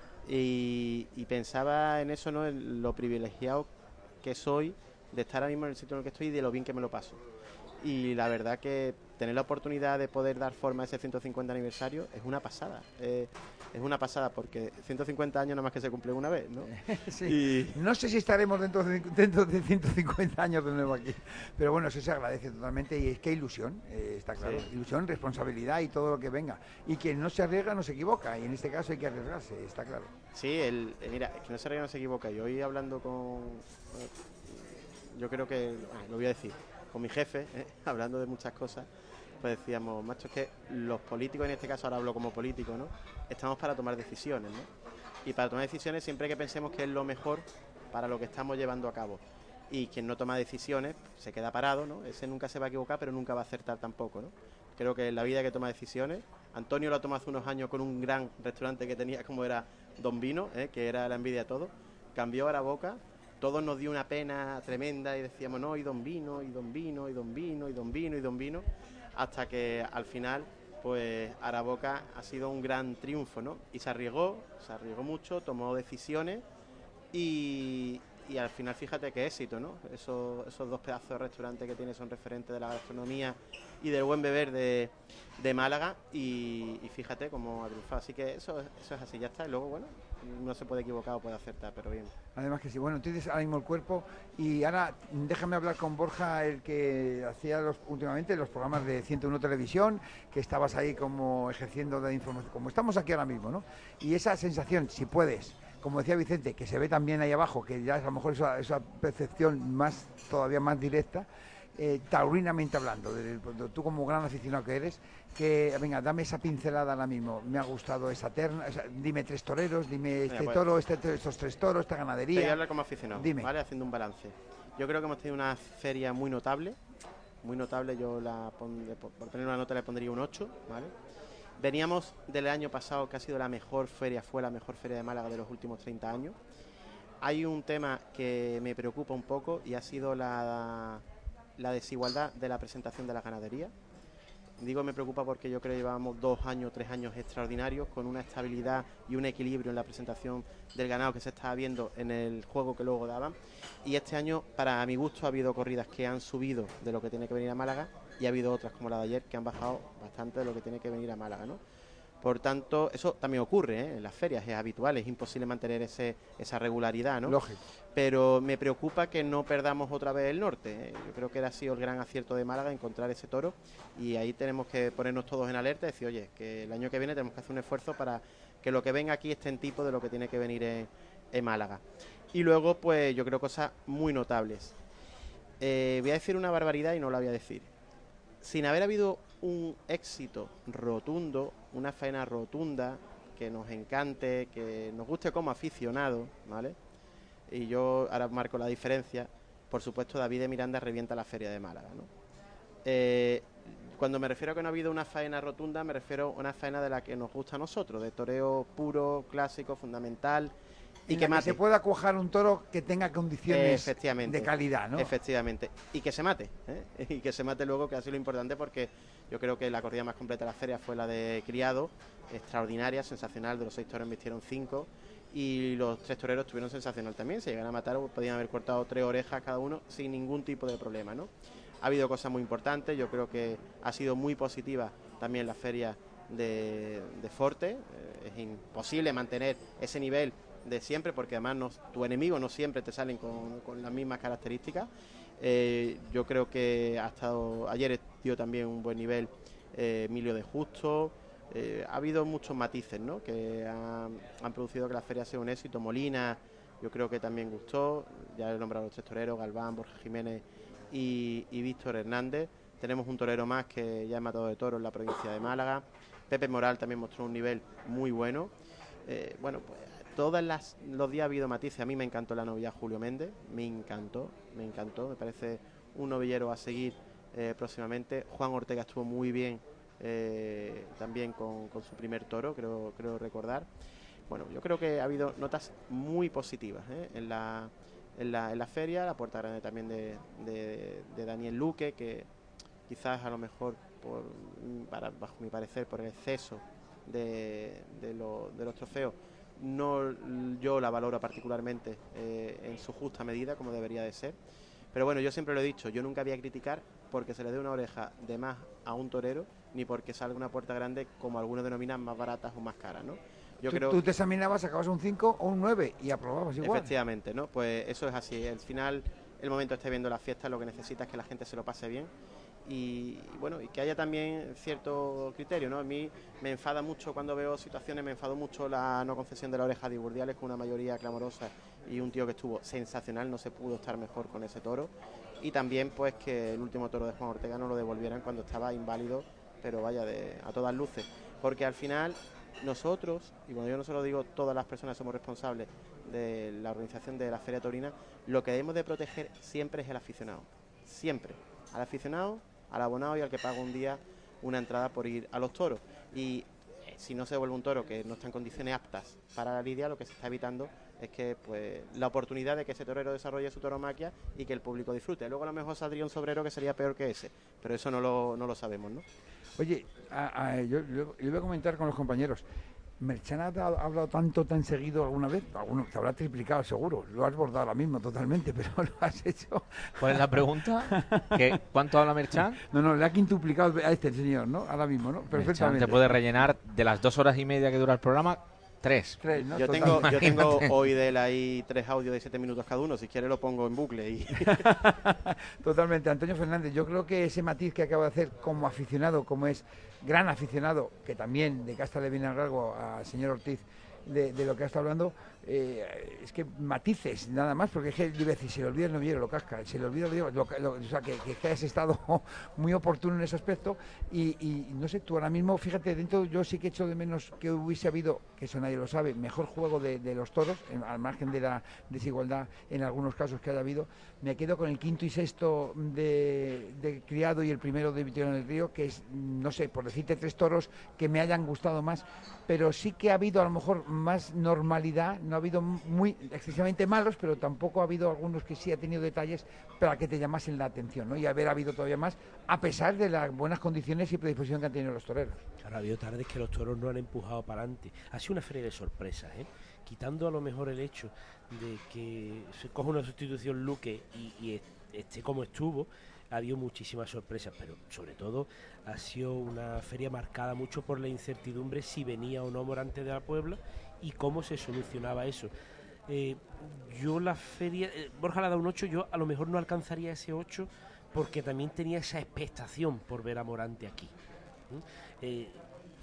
y, y pensaba en eso, ¿no? En lo privilegiado que soy de estar ahora mismo en el sitio en el que estoy y de lo bien que me lo paso. Y la verdad que tener la oportunidad de poder dar forma a ese ciento cincuenta aniversario es una pasada. Eh, es una pasada porque ciento cincuenta años nada más que se cumple una vez, ¿no? Sí. Y... No sé si estaremos dentro de, dentro de ciento cincuenta años de nuevo aquí, pero bueno, eso se agradece totalmente y es que ilusión, eh, está claro, sí. Ilusión, responsabilidad y todo lo que venga. Y quien no se arriesga no se equivoca y en este caso hay que arriesgarse, está claro. Sí, el, eh, mira, que no se arriesga no se equivoca. Y hoy hablando con... Eh, yo creo que... Ah, lo voy a decir. Con mi jefe, eh, hablando de muchas cosas, pues decíamos, macho, es que los políticos, en este caso ahora hablo como político, ¿no? Estamos para tomar decisiones, ¿no? Y para tomar decisiones siempre que pensemos que es lo mejor para lo que estamos llevando a cabo. Y quien no toma decisiones se queda parado, ¿no? Ese nunca se va a equivocar, pero nunca va a acertar tampoco, ¿no? Creo que en la vida hay que tomar decisiones. Antonio lo tomó hace unos años con un gran restaurante que tenía, como era Don Vino, ¿eh? Que era la envidia a todos. Cambió Araboca. Todos nos dio una pena tremenda y decíamos, no, y Don Vino, y Don Vino, y Don Vino, y Don Vino, y Don Vino, hasta que al final, pues Araboca ha sido un gran triunfo, ¿no? Y se arriesgó, se arriesgó mucho, tomó decisiones y, y al final fíjate qué éxito, ¿no? Esos, esos dos pedazos de restaurante que tiene son referentes de la gastronomía y del buen beber de, de Málaga y, y fíjate cómo ha triunfado. Así que eso, eso es así, ya está. Y luego, bueno, no se puede equivocar o puede acertar, pero bien. Además que sí, bueno, tienes ahora mismo el cuerpo y ahora déjame hablar con Borja, el que hacía los, últimamente los programas de ciento uno Televisión, que estabas ahí como ejerciendo de información, como estamos aquí ahora mismo, ¿no? Y esa sensación, si puedes, como decía Vicente, que se ve también ahí abajo, que ya es a lo mejor esa, esa percepción más todavía más directa, eh, taurinamente hablando, de, de, tú como gran aficionado que eres, que venga, dame esa pincelada ahora mismo. Me ha gustado esa terna, o sea, dime tres toreros, dime este Mira, pues, toro, este, estos tres toros, esta ganadería. Te voy a hablar como aficionado, dime. ¿vale? Haciendo un balance. Yo creo que hemos tenido una feria muy notable, muy notable. Yo la pondré, por, por tener una nota le pondría un ocho, ¿vale? Veníamos del año pasado, que ha sido la mejor feria, fue la mejor feria de Málaga de los últimos treinta años. Hay un tema que me preocupa un poco y ha sido la, la desigualdad de la presentación de la ganadería. Digo me preocupa porque yo creo que llevábamos dos años, tres años extraordinarios con una estabilidad y un equilibrio en la presentación del ganado que se estaba viendo en el juego que luego daban. Y este año, para mi gusto, ha habido corridas que han subido de lo que tiene que venir a Málaga y ha habido otras como la de ayer que han bajado bastante de lo que tiene que venir a Málaga, ¿no? Por tanto, eso también ocurre, ¿eh? En las ferias, es habitual, es imposible mantener ese, esa regularidad, ¿no? Lógico. Pero me preocupa que no perdamos otra vez el norte, ¿eh? Yo creo que ha sido el gran acierto de Málaga encontrar ese toro y ahí tenemos que ponernos todos en alerta y decir, oye, que el año que viene tenemos que hacer un esfuerzo para que lo que venga aquí esté en tipo de lo que tiene que venir en, en Málaga. Y luego, pues yo creo cosas muy notables. Eh, voy a decir una barbaridad y no la voy a decir. Sin haber habido un éxito rotundo, una faena rotunda, que nos encante, que nos guste como aficionados, ¿vale? Y yo ahora marco la diferencia. Por supuesto, David de Miranda revienta la feria de Málaga, ¿no? Eh, cuando me refiero a que no ha habido una faena rotunda, me refiero a una faena de la que nos gusta a nosotros, de toreo puro, clásico, fundamental. Y que, que se pueda cuajar un toro que tenga condiciones de calidad, ¿no? Efectivamente. Y que se mate, ¿eh? Y que se mate luego, que ha sido lo importante, porque yo creo que la corrida más completa de la feria fue la de Criado, extraordinaria, sensacional. De los seis toros embistieron cinco y los tres toreros estuvieron sensacional también. Se llegan a matar, podían haber cortado tres orejas cada uno sin ningún tipo de problema, ¿no? Ha habido cosas muy importantes. Yo creo que ha sido muy positiva también la feria de, de Forte. Eh, es imposible mantener ese nivel de siempre, porque además no, tu enemigo no siempre te salen con, con las mismas características. Eh, yo creo que ha estado, ayer dio también un buen nivel eh, Emilio de Justo. Eh, ha habido muchos matices, ¿no?, que han, han producido que la feria sea un éxito. Molina, yo creo que también gustó. Ya he nombrado a los tres toreros, Galván, Borja Jiménez y, y Víctor Hernández. Tenemos un torero más que ya ha matado de toros en la provincia de Málaga. Pepe Moral también mostró un nivel muy bueno. Eh, bueno, pues todos los días ha habido matices. A mí me encantó la novilla Julio Méndez, me encantó, me encantó, me parece un novillero a seguir eh, próximamente. Juan Ortega estuvo muy bien eh, también con, con su primer toro, creo, creo recordar. Bueno, yo creo que ha habido notas muy positivas ¿eh? en, la, en, la, en la feria. La puerta grande también de, de, de Daniel Luque, que quizás a lo mejor, por, para, bajo mi parecer, por el exceso de, de, lo, de los trofeos, no yo la valoro particularmente eh, en su justa medida, como debería de ser. Pero bueno, yo siempre lo he dicho, yo nunca voy a criticar porque se le dé una oreja de más a un torero, ni porque salga una puerta grande, como algunos denominan, más baratas o más caras, ¿no? Yo tú, creo tú te examinabas, sacabas un cinco o un nueve y aprobabas igual. Efectivamente, ¿no? Pues eso es así. Al final, el momento esté viendo la fiesta, lo que necesita es que la gente se lo pase bien. Y, y bueno, y que haya también cierto criterio, ¿no? A mí me enfada mucho cuando veo situaciones, me enfadó mucho la no concesión de la oreja de Iburdiales, con una mayoría clamorosa y un tío que estuvo sensacional, no se pudo estar mejor con ese toro. Y también pues que el último toro de Juan Ortega no lo devolvieran cuando estaba inválido, pero vaya, de, a todas luces, porque al final nosotros, y cuando yo no se lo digo, todas las personas somos responsables de la organización de la Feria Taurina, lo que debemos de proteger siempre es el aficionado, siempre, al aficionado, al abonado y al que paga un día una entrada por ir a los toros. Y eh, si no se devuelve un toro que no está en condiciones aptas para la lidia, lo que se está evitando es que pues la oportunidad de que ese torero desarrolle su tauromaquia y que el público disfrute. Luego a lo mejor saldría un sobrero que sería peor que ese, pero eso no lo, no lo sabemos, ¿no? Oye, a, a, yo, yo, yo voy a comentar con los compañeros. ¿Merchan ha hablado tanto, tan seguido alguna vez? Alguno te habrá triplicado seguro. Lo has bordado ahora mismo totalmente, pero lo has hecho. ¿Cuál es la pregunta? ¿Qué, ¿Cuánto habla Merchan? No, no, le ha quintuplicado a este señor, ¿no? Ahora mismo, ¿no? Perfectamente. Merchan te puede rellenar de las dos horas y media que dura el programa, tres. tres ¿no? Yo tengo, yo tengo hoy de él ahí tres audios de siete minutos cada uno. Si quiere lo pongo en bucle. Y... Totalmente. Antonio Fernández, yo creo que ese matiz que acaba de hacer como aficionado, como es gran aficionado, que también de casta le viene al rasgo al señor Ortiz, de, de lo que ha estado hablando, eh, es que matices nada más, porque es que yo decir, se le olvida el novillero, lo casca, se le olvida lo, lo, lo o sea, que, que has estado muy oportuno en ese aspecto y, y no sé, tú ahora mismo, fíjate, dentro yo sí que echo de menos que hubiese habido, que eso nadie lo sabe, mejor juego de, de los toros, en, al margen de la desigualdad en algunos casos que haya habido. Me quedo con el quinto y sexto de, de Criado y el primero de Vittorio en el Río, que es, no sé, por decirte tres toros que me hayan gustado más, pero sí que ha habido a lo mejor más normalidad, no ha habido muy excesivamente malos, pero tampoco ha habido algunos que sí ha tenido detalles para que te llamasen la atención, ¿no? Y haber habido todavía más, a pesar de las buenas condiciones y predisposición que han tenido los toreros. Claro, ha habido tardes que los toros no han empujado para adelante. Ha sido una feria de sorpresas, ¿eh? Quitando a lo mejor el hecho de que se coja una sustitución Luque y, y esté como estuvo, ha habido muchísimas sorpresas, pero sobre todo ha sido una feria marcada mucho por la incertidumbre si venía o no Morante de la Puebla y cómo se solucionaba eso. Eh, yo la feria, eh, Borja le ha dado un ocho, yo a lo mejor no alcanzaría ese ocho porque también tenía esa expectación por ver a Morante aquí. ¿Mm? Eh,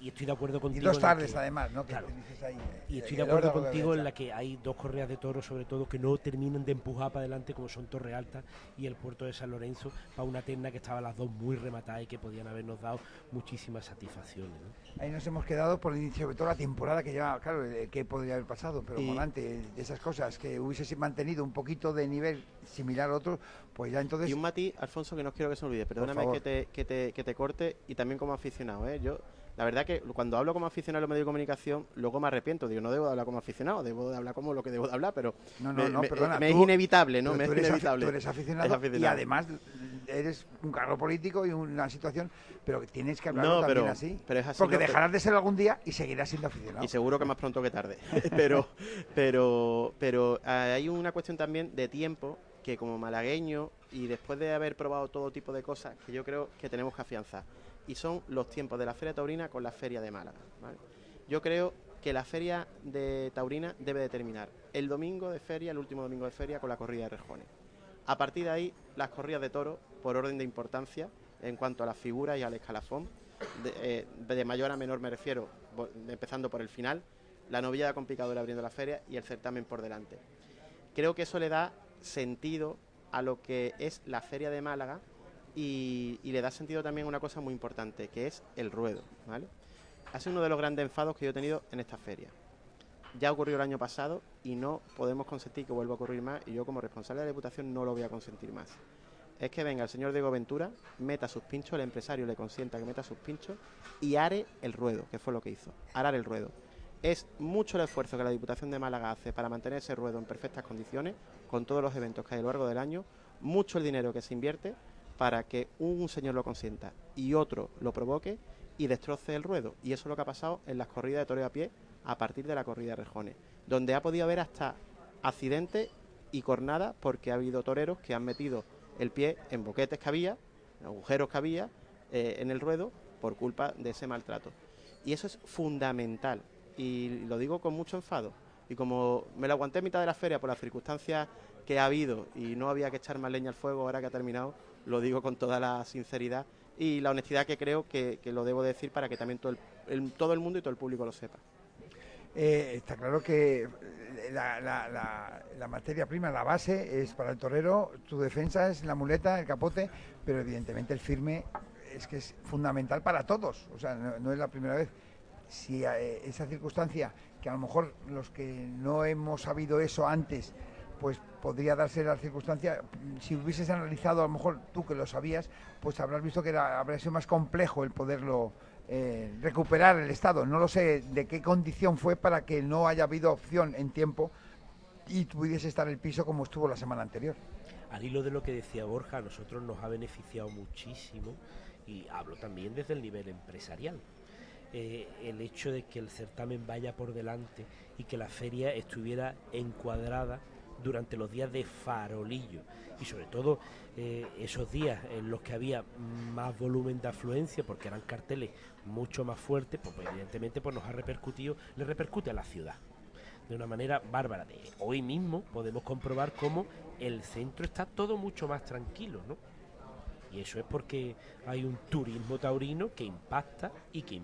y estoy de acuerdo contigo. Y dos tardes, que, además, ¿no? Que claro, dices ahí, y estoy eh, de acuerdo órdago de contigo en derecha. la que hay dos correas de toros, sobre todo, que no terminan de empujar para adelante, como son Torre Alta y el puerto de San Lorenzo, para una terna que estaban las dos muy rematadas y que podían habernos dado muchísimas satisfacciones, ¿no? Ahí nos hemos quedado por sobre todo la temporada que lleva, claro, eh, que podría haber pasado, pero Y- Morante, de esas cosas, que hubiese mantenido un poquito de nivel similar a otros, pues ya entonces... Y un matiz, Alfonso, que no quiero que se me olvide, perdóname favor. que te, que, te, que te corte, y también como aficionado, ¿eh? Yo, la verdad que cuando hablo como aficionado en los medios de comunicación, luego me arrepiento, digo, no debo de hablar como aficionado, debo de hablar como lo que debo de hablar, pero No, no, me, no, me- perdona, me es tú- inevitable, ¿no? pero Me tú es eres afi- inevitable. tú eres aficionado, Es y aficionado. además eres un cargo político y una situación, pero tienes que hablarlo No, también pero- así. pero es así, porque no, pero- dejarás de ser algún día y seguirás siendo aficionado. Y seguro que más pronto que tarde. pero, pero, pero eh, hay una cuestión también de tiempo que como malagueño y después de haber probado todo tipo de cosas que yo creo que tenemos que afianzar. Y son los tiempos de la Feria Taurina con la Feria de Málaga, ¿vale? Yo creo que la Feria de Taurina debe de terminar el domingo de feria, el último domingo de feria, con la corrida de rejones. A partir de ahí, las corridas de toros, por orden de importancia, en cuanto a las figuras y al escalafón, de, eh, de mayor a menor me refiero, bo- empezando por el final, la novillada con picadora abriendo la feria y el certamen por delante. Creo que eso le da sentido a lo que es la Feria de Málaga y, y le da sentido también a una cosa muy importante, que es el ruedo, ¿vale? Ha sido uno de los grandes enfados que yo he tenido en esta feria. Ya ocurrió el año pasado y no podemos consentir que vuelva a ocurrir más, y yo como responsable de la Diputación no lo voy a consentir más. Es que venga el señor Diego Ventura, meta sus pinchos, el empresario le consienta que meta sus pinchos y are el ruedo, que fue lo que hizo, arar el ruedo. Es mucho el esfuerzo que la Diputación de Málaga hace para mantener ese ruedo en perfectas condiciones, con todos los eventos que hay a lo largo del año, mucho el dinero que se invierte para que un señor lo consienta y otro lo provoque y destroce el ruedo. Y eso es lo que ha pasado en las corridas de toreo a pie a partir de la corrida de rejones, donde ha podido haber hasta accidentes y cornadas porque ha habido toreros que han metido el pie en boquetes que había, en agujeros que había eh, en el ruedo por culpa de ese maltrato. Y eso es fundamental, y lo digo con mucho enfado. Y como me lo aguanté a mitad de la feria por las circunstancias que ha habido y no había que echar más leña al fuego ahora que ha terminado, lo digo con toda la sinceridad y la honestidad que creo que, que lo debo decir para que también todo el, el- todo el mundo y todo el público lo sepa. Eh, está claro que la, la- la- la materia prima, la base es para el torero, tu defensa es la muleta, el capote, pero evidentemente el firme es que es fundamental para todos, o sea, no, no es la primera vez. Si eh, esa circunstancia, que a lo mejor los que no hemos sabido eso antes, pues podría darse la circunstancia, si hubieses analizado, a lo mejor tú que lo sabías, pues habrás visto que era, habría sido más complejo el poderlo eh, recuperar el estado. No lo sé de qué condición fue para que no haya habido opción en tiempo y pudiese estar el piso como estuvo la semana anterior. Al hilo de lo que decía Borja, a nosotros nos ha beneficiado muchísimo, y hablo también desde el nivel empresarial, eh, el hecho de que el certamen vaya por delante y que la feria estuviera encuadrada durante los días de farolillo, y sobre todo eh, esos días en los que había más volumen de afluencia porque eran carteles mucho más fuertes, pues, pues evidentemente pues nos ha repercutido, le repercute a la ciudad de una manera bárbara. De hoy mismo podemos comprobar cómo el centro está todo mucho más tranquilo, ¿no? Y eso es porque hay un turismo taurino que impacta y que, y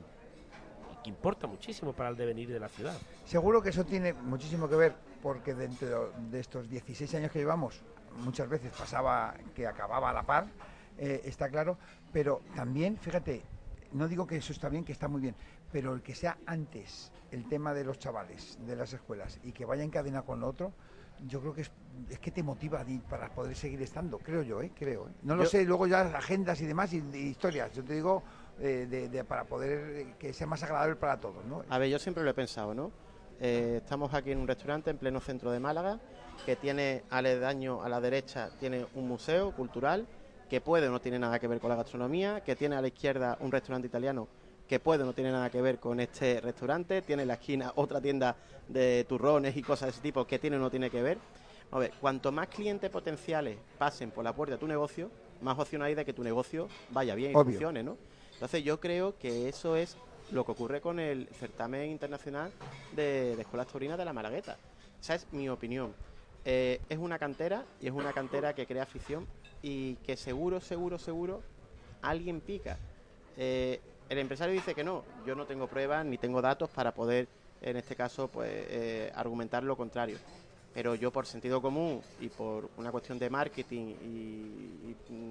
que importa muchísimo para el devenir de la ciudad. Seguro que eso tiene muchísimo que ver, porque dentro de estos dieciséis años que llevamos, muchas veces pasaba que acababa a la par, eh, está claro, pero también, fíjate, no digo que eso está bien, que está muy bien, pero el que sea antes el tema de los chavales, de las escuelas, y que vaya en cadena con lo otro, yo creo que es, es que te motiva di- para poder seguir estando, creo yo, ¿eh? creo. ¿eh? No lo Yo- sé, luego ya agendas y demás, y, y historias, yo te digo, eh, de, de- para poder eh, que sea más agradable para todos, ¿no? A ver, yo siempre lo he pensado, ¿no? Eh, estamos aquí en un restaurante en pleno centro de Málaga, que tiene aledaño a la derecha, tiene un museo cultural, que puede o no tiene nada que ver con la gastronomía, que tiene a la izquierda un restaurante italiano, que puede o no tiene nada que ver con este restaurante, tiene en la esquina otra tienda de turrones y cosas de ese tipo, que tiene o no tiene que ver. A ver, cuanto más clientes potenciales pasen por la puerta de tu negocio, más opción hay de que tu negocio vaya bien y Obvio. funcione, ¿no? Entonces yo creo que eso es lo que ocurre con el certamen internacional de, de escuelas taurinas de la Malagueta. Esa es mi opinión. Eh, es una cantera, y es una cantera que crea afición y que seguro, seguro, seguro alguien pica. Eh, el empresario dice que no, yo no tengo pruebas ni tengo datos para poder, en este caso, pues eh, argumentar lo contrario. Pero yo, por sentido común y por una cuestión de marketing y, y,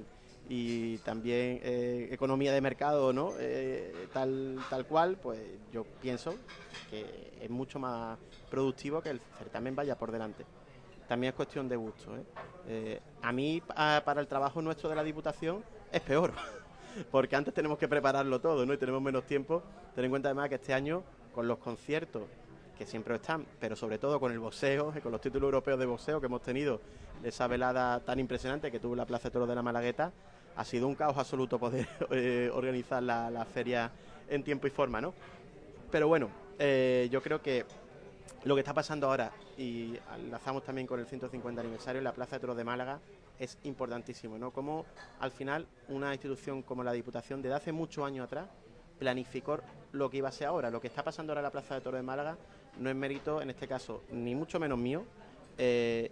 y también eh, economía de mercado, ¿no? Eh, tal, tal cual, pues yo pienso que es mucho más productivo que el certamen vaya por delante. También es cuestión de gusto, ¿eh? Eh, a mí, a, para el trabajo nuestro de la Diputación, es peor. Porque antes tenemos que prepararlo todo, ¿no? Y tenemos menos tiempo. Ten en cuenta además que este año, con los conciertos, que siempre están, pero sobre todo con el boxeo, con los títulos europeos de boxeo que hemos tenido, esa velada tan impresionante que tuvo la Plaza de Toros de la Malagueta, ha sido un caos absoluto poder eh, organizar la, la feria en tiempo y forma, ¿no? Pero bueno, eh, yo creo que lo que está pasando ahora, y enlazamos también con el ciento cincuenta aniversario en la Plaza de Toros de Málaga, es importantísimo, ¿no? Como al final una institución como la Diputación desde hace muchos años atrás planificó lo que iba a ser ahora. Lo que está pasando ahora en la Plaza de Toros de Málaga no es mérito, en este caso, ni mucho menos mío, eh,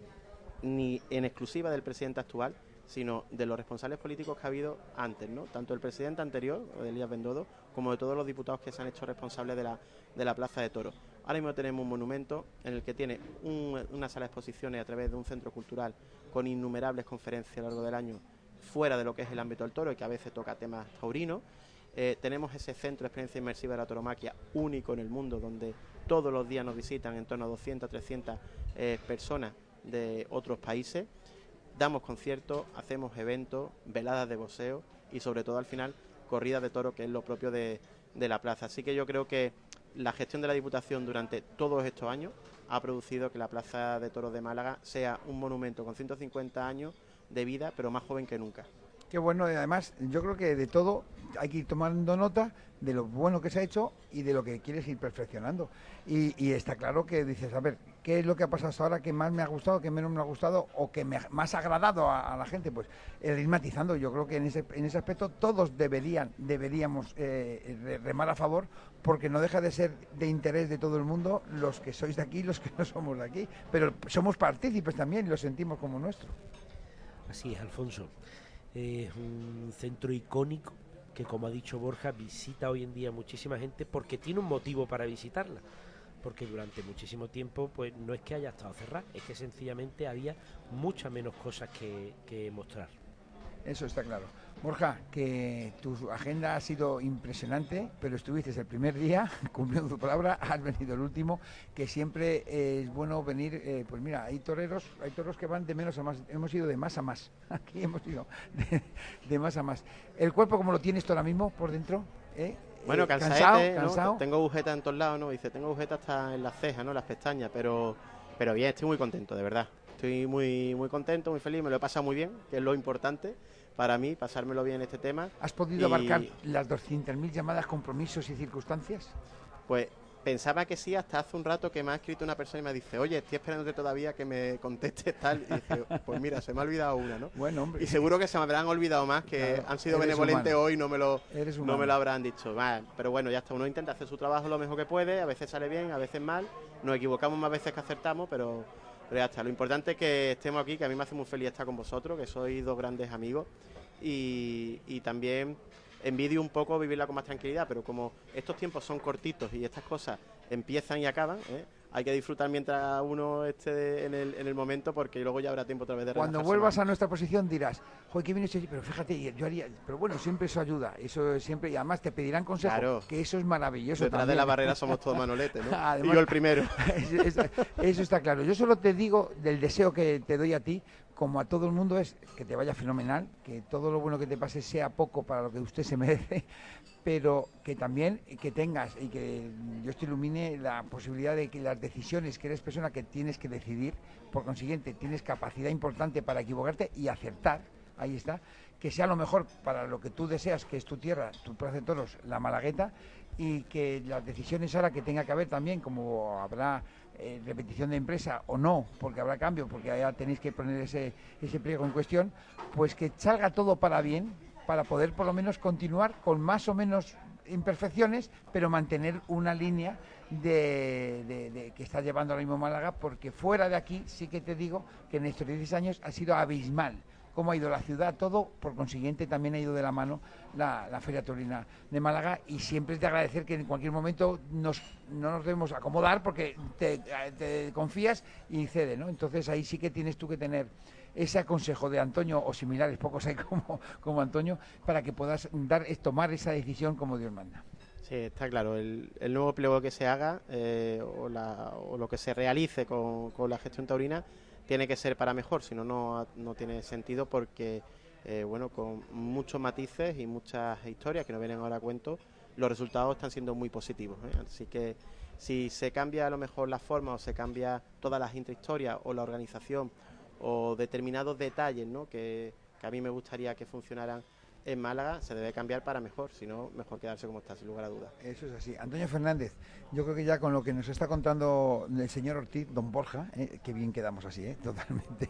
ni en exclusiva del presidente actual, sino de los responsables políticos que ha habido antes, ¿no? Tanto el presidente anterior, Elías Bendodo, como de todos los diputados que se han hecho responsables de la, de la Plaza de Toros. Ahora mismo tenemos un monumento en el que tiene un, una sala de exposiciones a través de un centro cultural con innumerables conferencias a lo largo del año, fuera de lo que es el ámbito del toro y que a veces toca temas taurinos. Eh, tenemos ese centro de experiencia inmersiva de la tauromaquia único en el mundo, donde todos los días nos visitan en torno a doscientas, trescientas eh, personas de otros países. Damos conciertos, hacemos eventos, veladas de boxeo y sobre todo al final corridas de toro, que es lo propio de, de la plaza. Así que yo creo que la gestión de la Diputación durante todos estos años ha producido que la Plaza de Toros de Málaga sea un monumento con ciento cincuenta años de vida, pero más joven que nunca. Qué bueno, y además yo creo que de todo hay que ir tomando nota de lo bueno que se ha hecho y de lo que quieres ir perfeccionando. Y, y está claro que dices, a ver, ¿qué es lo que ha pasado hasta ahora que más me ha gustado, que menos me ha gustado o que me ha, más ha agradado a, a la gente? Pues el ir matizando. Yo creo que en ese, en ese aspecto todos deberían, deberíamos eh, remar a favor, porque no deja de ser de interés de todo el mundo, los que sois de aquí y los que no somos de aquí. Pero somos partícipes también y lo sentimos como nuestro. Así es, Alfonso. Es eh, un centro icónico que, como ha dicho Borja, visita hoy en día muchísima gente porque tiene un motivo para visitarla, porque durante muchísimo tiempo pues no es que haya estado cerrada, es que sencillamente había muchas menos cosas que, que mostrar. Eso está claro. Borja, que tu agenda ha sido impresionante, pero estuviste el primer día cumpliendo tu palabra, has venido el último, que siempre es bueno venir, eh, pues mira, hay toreros, hay toros que van de menos a más, hemos ido de más a más, aquí hemos ido de, de más a más. ¿El cuerpo cómo lo tienes tú ahora mismo por dentro? ¿Eh? Bueno, eh, cansadete, cansado, ¿no? cansado. Tengo agujetas en todos lados, ¿no? Dice, tengo agujetas hasta en las cejas, ¿no? Las pestañas, pero, pero bien, estoy muy contento, de verdad. Estoy muy, muy contento, muy feliz, me lo he pasado muy bien, que es lo importante para mí, pasármelo bien en este tema. ¿Has podido y... abarcar las doscientas mil llamadas, compromisos y circunstancias? Pues pensaba que sí, hasta hace un rato que me ha escrito una persona y me dice, oye, estoy esperándote todavía que me contestes tal. Y dice, pues mira, se me ha olvidado una, ¿no? Bueno, hombre. Y seguro que se me habrán olvidado más, que claro, han sido benevolentes humano. Hoy, no me lo, no me lo habrán dicho. Bah, pero bueno, ya está, uno intenta hacer su trabajo lo mejor que puede, a veces sale bien, a veces mal, nos equivocamos más veces que acertamos, pero... Pero ya está, lo importante es que estemos aquí, que a mí me hace muy feliz estar con vosotros, que sois dos grandes amigos y, y también envidio un poco vivirla con más tranquilidad, pero como estos tiempos son cortitos y estas cosas empiezan y acaban, ¿eh? Hay que disfrutar mientras uno esté en el, en el momento, porque luego ya habrá tiempo otra vez de relajarse. Cuando vuelvas más. A nuestra posición dirás, joder, qué bien estoy, pero fíjate, yo haría, pero bueno, siempre eso ayuda, eso siempre, y además te pedirán consejos, claro, que eso es maravilloso. Detrás también. de la barrera somos todos manoletes, ¿no? Además, y yo el primero. Eso, eso está claro. Yo solo te digo del deseo que te doy a ti, como a todo el mundo, es que te vaya fenomenal, que todo lo bueno que te pase sea poco para lo que usted se merece, pero que también que tengas y que Dios te ilumine la posibilidad de que las decisiones, que eres persona que tienes que decidir, por consiguiente tienes capacidad importante para equivocarte y acertar, ahí está, que sea lo mejor para lo que tú deseas, que es tu tierra, tu Plaza de Toros, la Malagueta, y que las decisiones ahora que tenga que haber también, como habrá eh, repetición de empresa o no, porque habrá cambio, porque ya tenéis que poner ese, ese pliego en cuestión, pues que salga todo para bien, para poder por lo menos continuar con más o menos imperfecciones, pero mantener una línea de, de, de que está llevando ahora mismo Málaga, porque fuera de aquí sí que te digo que en estos diez años ha sido abismal cómo ha ido la ciudad, todo, por consiguiente también ha ido de la mano la, la Feria Taurina de Málaga, y siempre es de agradecer que en cualquier momento nos, no nos debemos acomodar porque te, te confías y cede, ¿no? Entonces ahí sí que tienes tú que tener ese consejo de Antonio o similares, pocos hay como, como Antonio, para que puedas dar, tomar esa decisión como Dios manda. Sí, está claro. El, el nuevo pliego que se haga eh, o, la, o lo que se realice con, con la gestión taurina tiene que ser para mejor, si no, no, no tiene sentido porque, eh, bueno, con muchos matices y muchas historias que nos vienen ahora a cuento, los resultados están siendo muy positivos, ¿eh? Así que si se cambia a lo mejor la forma o se cambia todas las intrahistorias o la organización o determinados detalles, ¿no?, que, que a mí me gustaría que funcionaran en Málaga, se debe cambiar para mejor, si no, mejor quedarse como está, sin lugar a dudas. Eso es así. Antonio Fernández, yo creo que ya con lo que nos está contando el señor Ortiz, don Borja, eh, que bien quedamos así, eh, totalmente,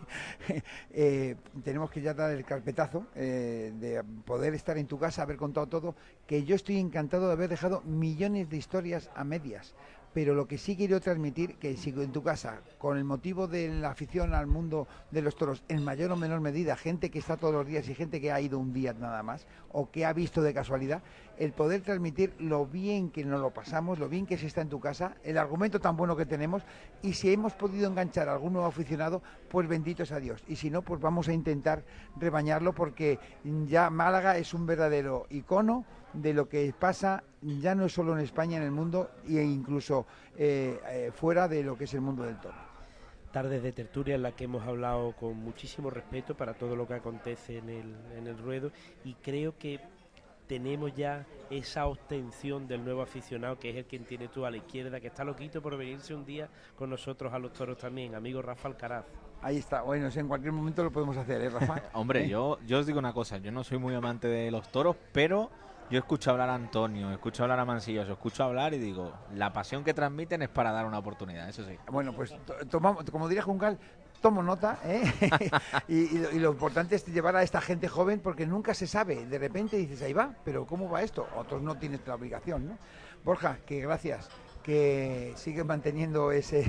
eh, tenemos que ya dar el carpetazo eh, de poder estar en tu casa, haber contado todo, que yo estoy encantado de haber dejado millones de historias a medias. Pero lo que sí quiero transmitir, que si en tu casa, con el motivo de la afición al mundo de los toros, en mayor o menor medida, gente que está todos los días y gente que ha ido un día nada más, o que ha visto de casualidad, el poder transmitir lo bien que nos lo pasamos, lo bien que se está en tu casa, el argumento tan bueno que tenemos, y si hemos podido enganchar a algún nuevo aficionado, pues bendito sea Dios. Y si no, pues vamos a intentar rebañarlo, porque ya Málaga es un verdadero icono de lo que pasa ya no solo en España, en el mundo, e incluso eh, eh, fuera de lo que es el mundo del toro. Tardes de tertulia en la que hemos hablado con muchísimo respeto para todo lo que acontece en el, en el ruedo, y creo que tenemos ya esa obtención del nuevo aficionado, que es el que tiene tú a la izquierda, que está loquito por venirse un día con nosotros a los toros también, amigo Rafa Alcaraz. Ahí está, bueno, en cualquier momento lo podemos hacer, ¿eh, Rafa? Hombre, ¿Eh? yo, yo os digo una cosa, yo no soy muy amante de los toros, pero yo escucho hablar a Antonio, escucho hablar a Mansilla, os escucho hablar y digo, la pasión que transmiten es para dar una oportunidad, eso sí. Bueno, pues to tomamos, como diría Juncal, tomo nota, ¿eh? y, y, lo, y lo importante es llevar a esta gente joven, porque nunca se sabe, de repente dices, ahí va, pero ¿cómo va esto? Otros no tienes la obligación, ¿no? Borja, que gracias, que sigue manteniendo ese,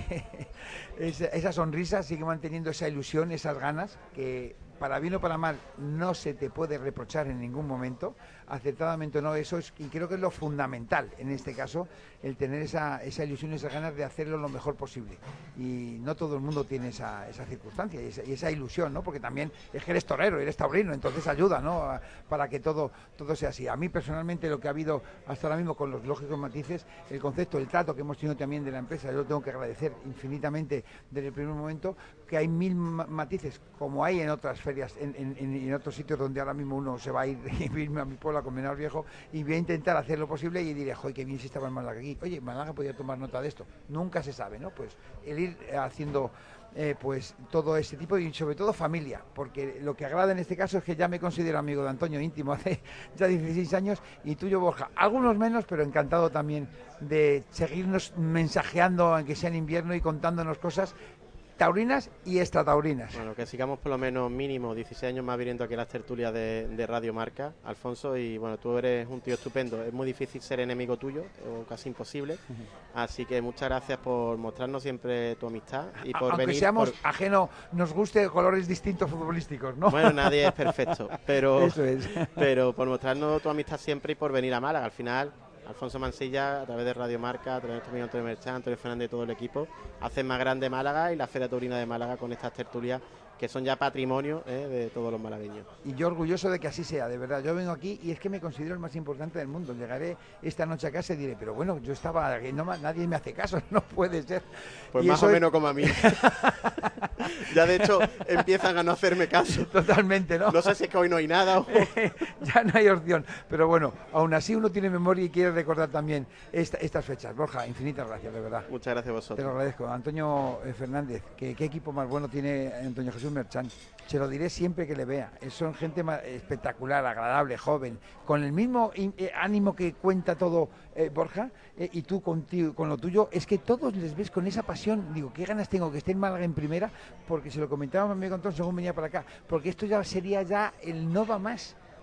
esa, esa sonrisa, sigue manteniendo esa ilusión, esas ganas, que para bien o para mal no se te puede reprochar en ningún momento, acertadamente o no, eso es, y creo que es lo fundamental en este caso, el tener esa, esa ilusión y esas ganas de hacerlo lo mejor posible, y no todo el mundo tiene esa, esa circunstancia y esa, y esa ilusión, ¿no? Porque también es que eres torero, eres taurino, entonces ayuda, ¿no?, a, para que todo, todo sea así. A mí personalmente lo que ha habido hasta ahora mismo, con los lógicos matices, el concepto, el trato que hemos tenido también de la empresa, yo lo tengo que agradecer infinitamente desde el primer momento, que hay mil matices como hay en otras ferias, en, en, en otros sitios donde ahora mismo uno se va a ir, irme a mi pueblo a Colmenar Viejo, y voy a intentar hacer lo posible y diré, joder, qué bien si estaba en Málaga aquí, oye, Málaga podía tomar nota de esto, nunca se sabe, ¿no? Pues el ir haciendo eh, pues todo ese tipo, y sobre todo familia, porque lo que agrada en este caso es que ya me considero amigo de Antonio íntimo hace ya dieciséis años, y tuyo, Borja, algunos menos, pero encantado también de seguirnos mensajeando, aunque sea en invierno, y contándonos cosas taurinas y extrataurinas. Bueno, que sigamos por lo menos mínimo dieciséis años más viniendo aquí a las tertulias de, de Radio Marca, Alfonso, y bueno, tú eres un tío estupendo, es muy difícil ser enemigo tuyo, o casi imposible, uh-huh. Así que muchas gracias por mostrarnos siempre tu amistad y por Aunque venir... seamos por... ajeno, nos guste colores distintos futbolísticos, ¿no? Bueno, nadie es perfecto, pero, Eso es. pero por mostrarnos tu amistad siempre y por venir a Málaga, al final... Alfonso Mansilla, a través de Radio Marca, a través de nuestro amigo Antonio Merchán, Antonio Fernández y todo el equipo, hacen más grande Málaga y la Feria Taurina de Málaga con estas tertulias que son ya patrimonio eh, de todos los malagueños. Y yo orgulloso de que así sea, de verdad. Yo vengo aquí y es que me considero el más importante del mundo. Llegaré esta noche a casa y diré, pero bueno, yo estaba, no, nadie me hace caso, no puede ser. Pues y más o es... menos como a mí. Ya de hecho empiezan a no hacerme caso. Totalmente, ¿no? No sé si es que hoy no hay nada o... Ya no hay opción. Pero bueno, aún así uno tiene memoria y quiere recordar también esta, estas fechas. Borja, infinitas gracias, de verdad. Muchas gracias a vosotros. Te lo agradezco. Antonio Fernández, ¿qué, qué equipo más bueno tiene Antonio Jesús Merchán? Se lo diré siempre que le vea. Son gente espectacular, agradable, joven, con el mismo eh, ánimo que cuenta todo eh, Borja, eh, y tú contigo, con lo tuyo, es que todos les ves con esa pasión. Digo, qué ganas tengo que esté en Málaga en primera, porque se lo comentaba a mi amigo Antonio según venía para acá, porque esto ya sería ya el no va más.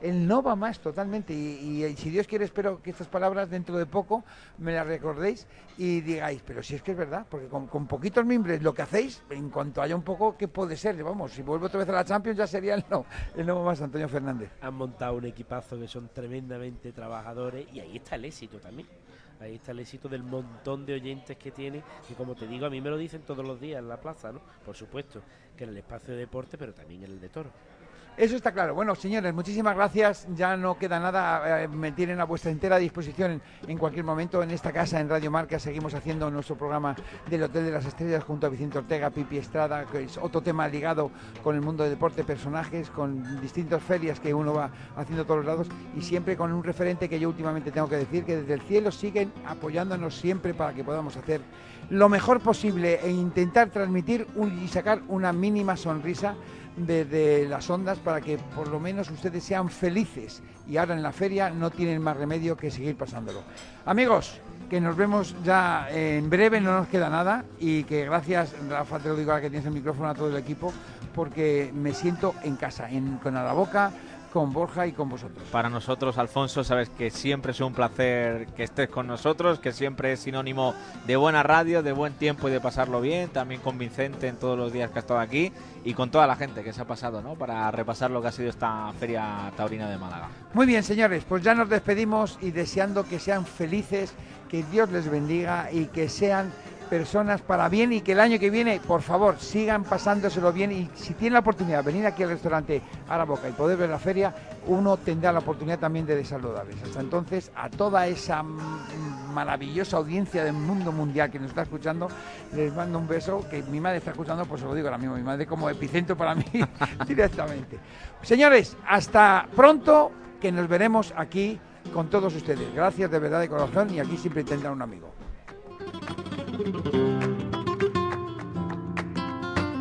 el no va más totalmente. Y, y si Dios quiere, espero que estas palabras dentro de poco me las recordéis y digáis, pero si es que es verdad, porque con, con poquitos mimbres lo que hacéis, en cuanto haya un poco, ¿qué puede ser? Vamos, si vuelvo otra vez a la Champions ya sería el no, el no más, Antonio Fernández. Han montado un equipazo que son tremendamente trabajadores y ahí está el éxito también. Ahí está el éxito del montón de oyentes que tiene, que como te digo, a mí me lo dicen todos los días en la plaza, ¿no? Por supuesto, que en el espacio de deporte, pero también en el de toro. Eso está claro. Bueno, señores, muchísimas gracias. Ya no queda nada. Eh, me tienen a vuestra entera disposición en, en cualquier momento. En esta casa, en Radio Marca, seguimos haciendo nuestro programa del Hotel de las Estrellas junto a Vicente Ortega, Pipi Estrada, que es otro tema ligado con el mundo del deporte, personajes, con distintas ferias que uno va haciendo a todos los lados y siempre con un referente que yo últimamente tengo que decir, que desde el cielo siguen apoyándonos siempre para que podamos hacer lo mejor posible e intentar transmitir un, y sacar una mínima sonrisa desde las ondas para que por lo menos ustedes sean felices y ahora en la feria no tienen más remedio que seguir pasándolo. Amigos, que nos vemos ya en breve, no nos queda nada y que gracias, Rafa, te lo digo ahora que tienes el micrófono, a todo el equipo, porque me siento en casa, en, con Araboca, con Borja y con vosotros. Para nosotros, Alfonso, sabes que siempre es un placer que estés con nosotros, que siempre es sinónimo de buena radio, de buen tiempo y de pasarlo bien, también con Vicente en todos los días que ha estado aquí y con toda la gente que se ha pasado, ¿no? Para repasar lo que ha sido esta Feria Taurina de Málaga. Muy bien, señores, pues ya nos despedimos y deseando que sean felices, que Dios les bendiga y que sean personas para bien y que el año que viene, por favor, sigan pasándoselo bien y si tienen la oportunidad de venir aquí al restaurante Araboca y poder ver la feria, uno tendrá la oportunidad también de saludarles. Hasta entonces, a toda esa maravillosa audiencia del mundo mundial que nos está escuchando, les mando un beso, que mi madre está escuchando, pues se lo digo ahora mismo, mi madre como epicentro para mí directamente. Señores, hasta pronto, que nos veremos aquí con todos ustedes. Gracias de verdad de corazón y aquí siempre tendrán un amigo. Thank you.